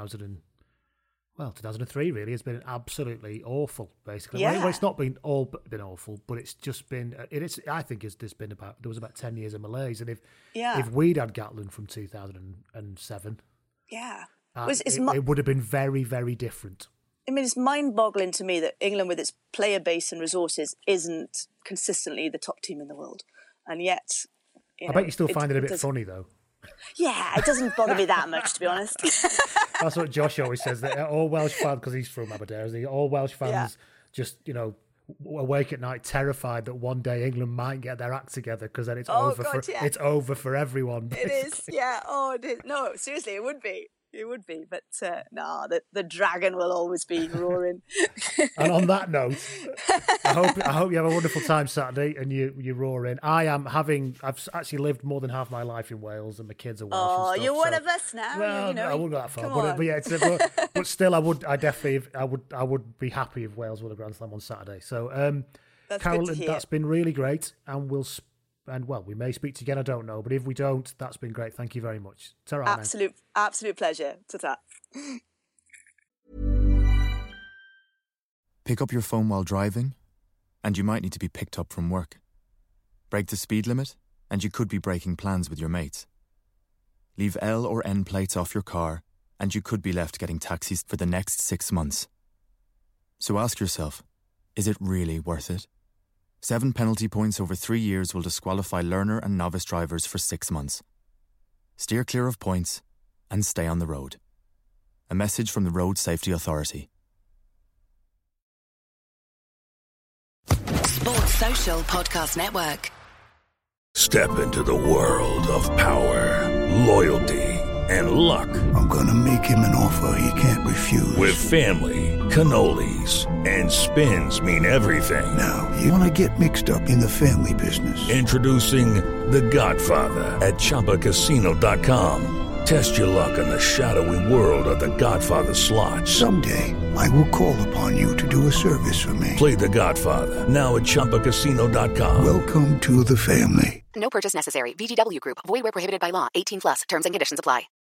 [SPEAKER 8] 2003 really has been absolutely awful, basically.
[SPEAKER 9] Yeah.
[SPEAKER 8] Well, it's not been awful, but it's just been, I think there was about 10 years of malaise. And if we'd had Gatland from 2007, it would have been very, very different.
[SPEAKER 9] It's mind-boggling to me that England, with its player base and resources, isn't consistently the top team in the world. And yet...
[SPEAKER 8] I bet you still find it a bit funny, though.
[SPEAKER 9] Yeah, it doesn't bother me that much, to be honest.
[SPEAKER 8] That's what Josh always says, that all Welsh fans, because he's from Aberdeen, all Welsh fans just, awake at night terrified that one day England might get their act together because then it's over for everyone. Basically.
[SPEAKER 9] It is, yeah. Oh, it is. No, seriously, it would be. It would be, but the dragon will always be roaring.
[SPEAKER 8] And on that note, I hope you have a wonderful time Saturday and you roar in. I've actually lived more than half my life in Wales, and my kids are Welsh.
[SPEAKER 9] Oh,
[SPEAKER 8] and stuff,
[SPEAKER 9] you're one of us now.
[SPEAKER 8] Well, I wouldn't go that far, but yeah, but still, I would be happy if Wales won a Grand Slam on Saturday. So, Carol, that's been really great, and we may speak again, I don't know. But if we don't, that's been great. Thank you very much. Ta-ra,
[SPEAKER 9] absolute pleasure. Ta-ta.
[SPEAKER 7] Pick up your phone while driving, and you might need to be picked up from work. Break the speed limit, and you could be breaking plans with your mates. Leave L or N plates off your car, and you could be left getting taxis for the next 6 months. So ask yourself, is it really worth it? 7 penalty points over 3 years will disqualify learner and novice drivers for 6 months. Steer clear of points and stay on the road. A message from the Road Safety Authority.
[SPEAKER 15] Sports Social Podcast Network.
[SPEAKER 16] Step into the world of power, loyalty, and luck.
[SPEAKER 17] I'm gonna make him an offer he can't refuse.
[SPEAKER 16] With family, cannolis, and spins mean everything.
[SPEAKER 17] Now, you wanna get mixed up in the family business.
[SPEAKER 16] Introducing The Godfather at ChumbaCasino.com. Test your luck in the shadowy world of The Godfather slot.
[SPEAKER 17] Someday, I will call upon you to do a service for me.
[SPEAKER 16] Play The Godfather, now at ChumbaCasino.com.
[SPEAKER 17] Welcome to the family.
[SPEAKER 15] No purchase necessary. VGW Group. Void where prohibited by law. 18+. Terms and conditions apply.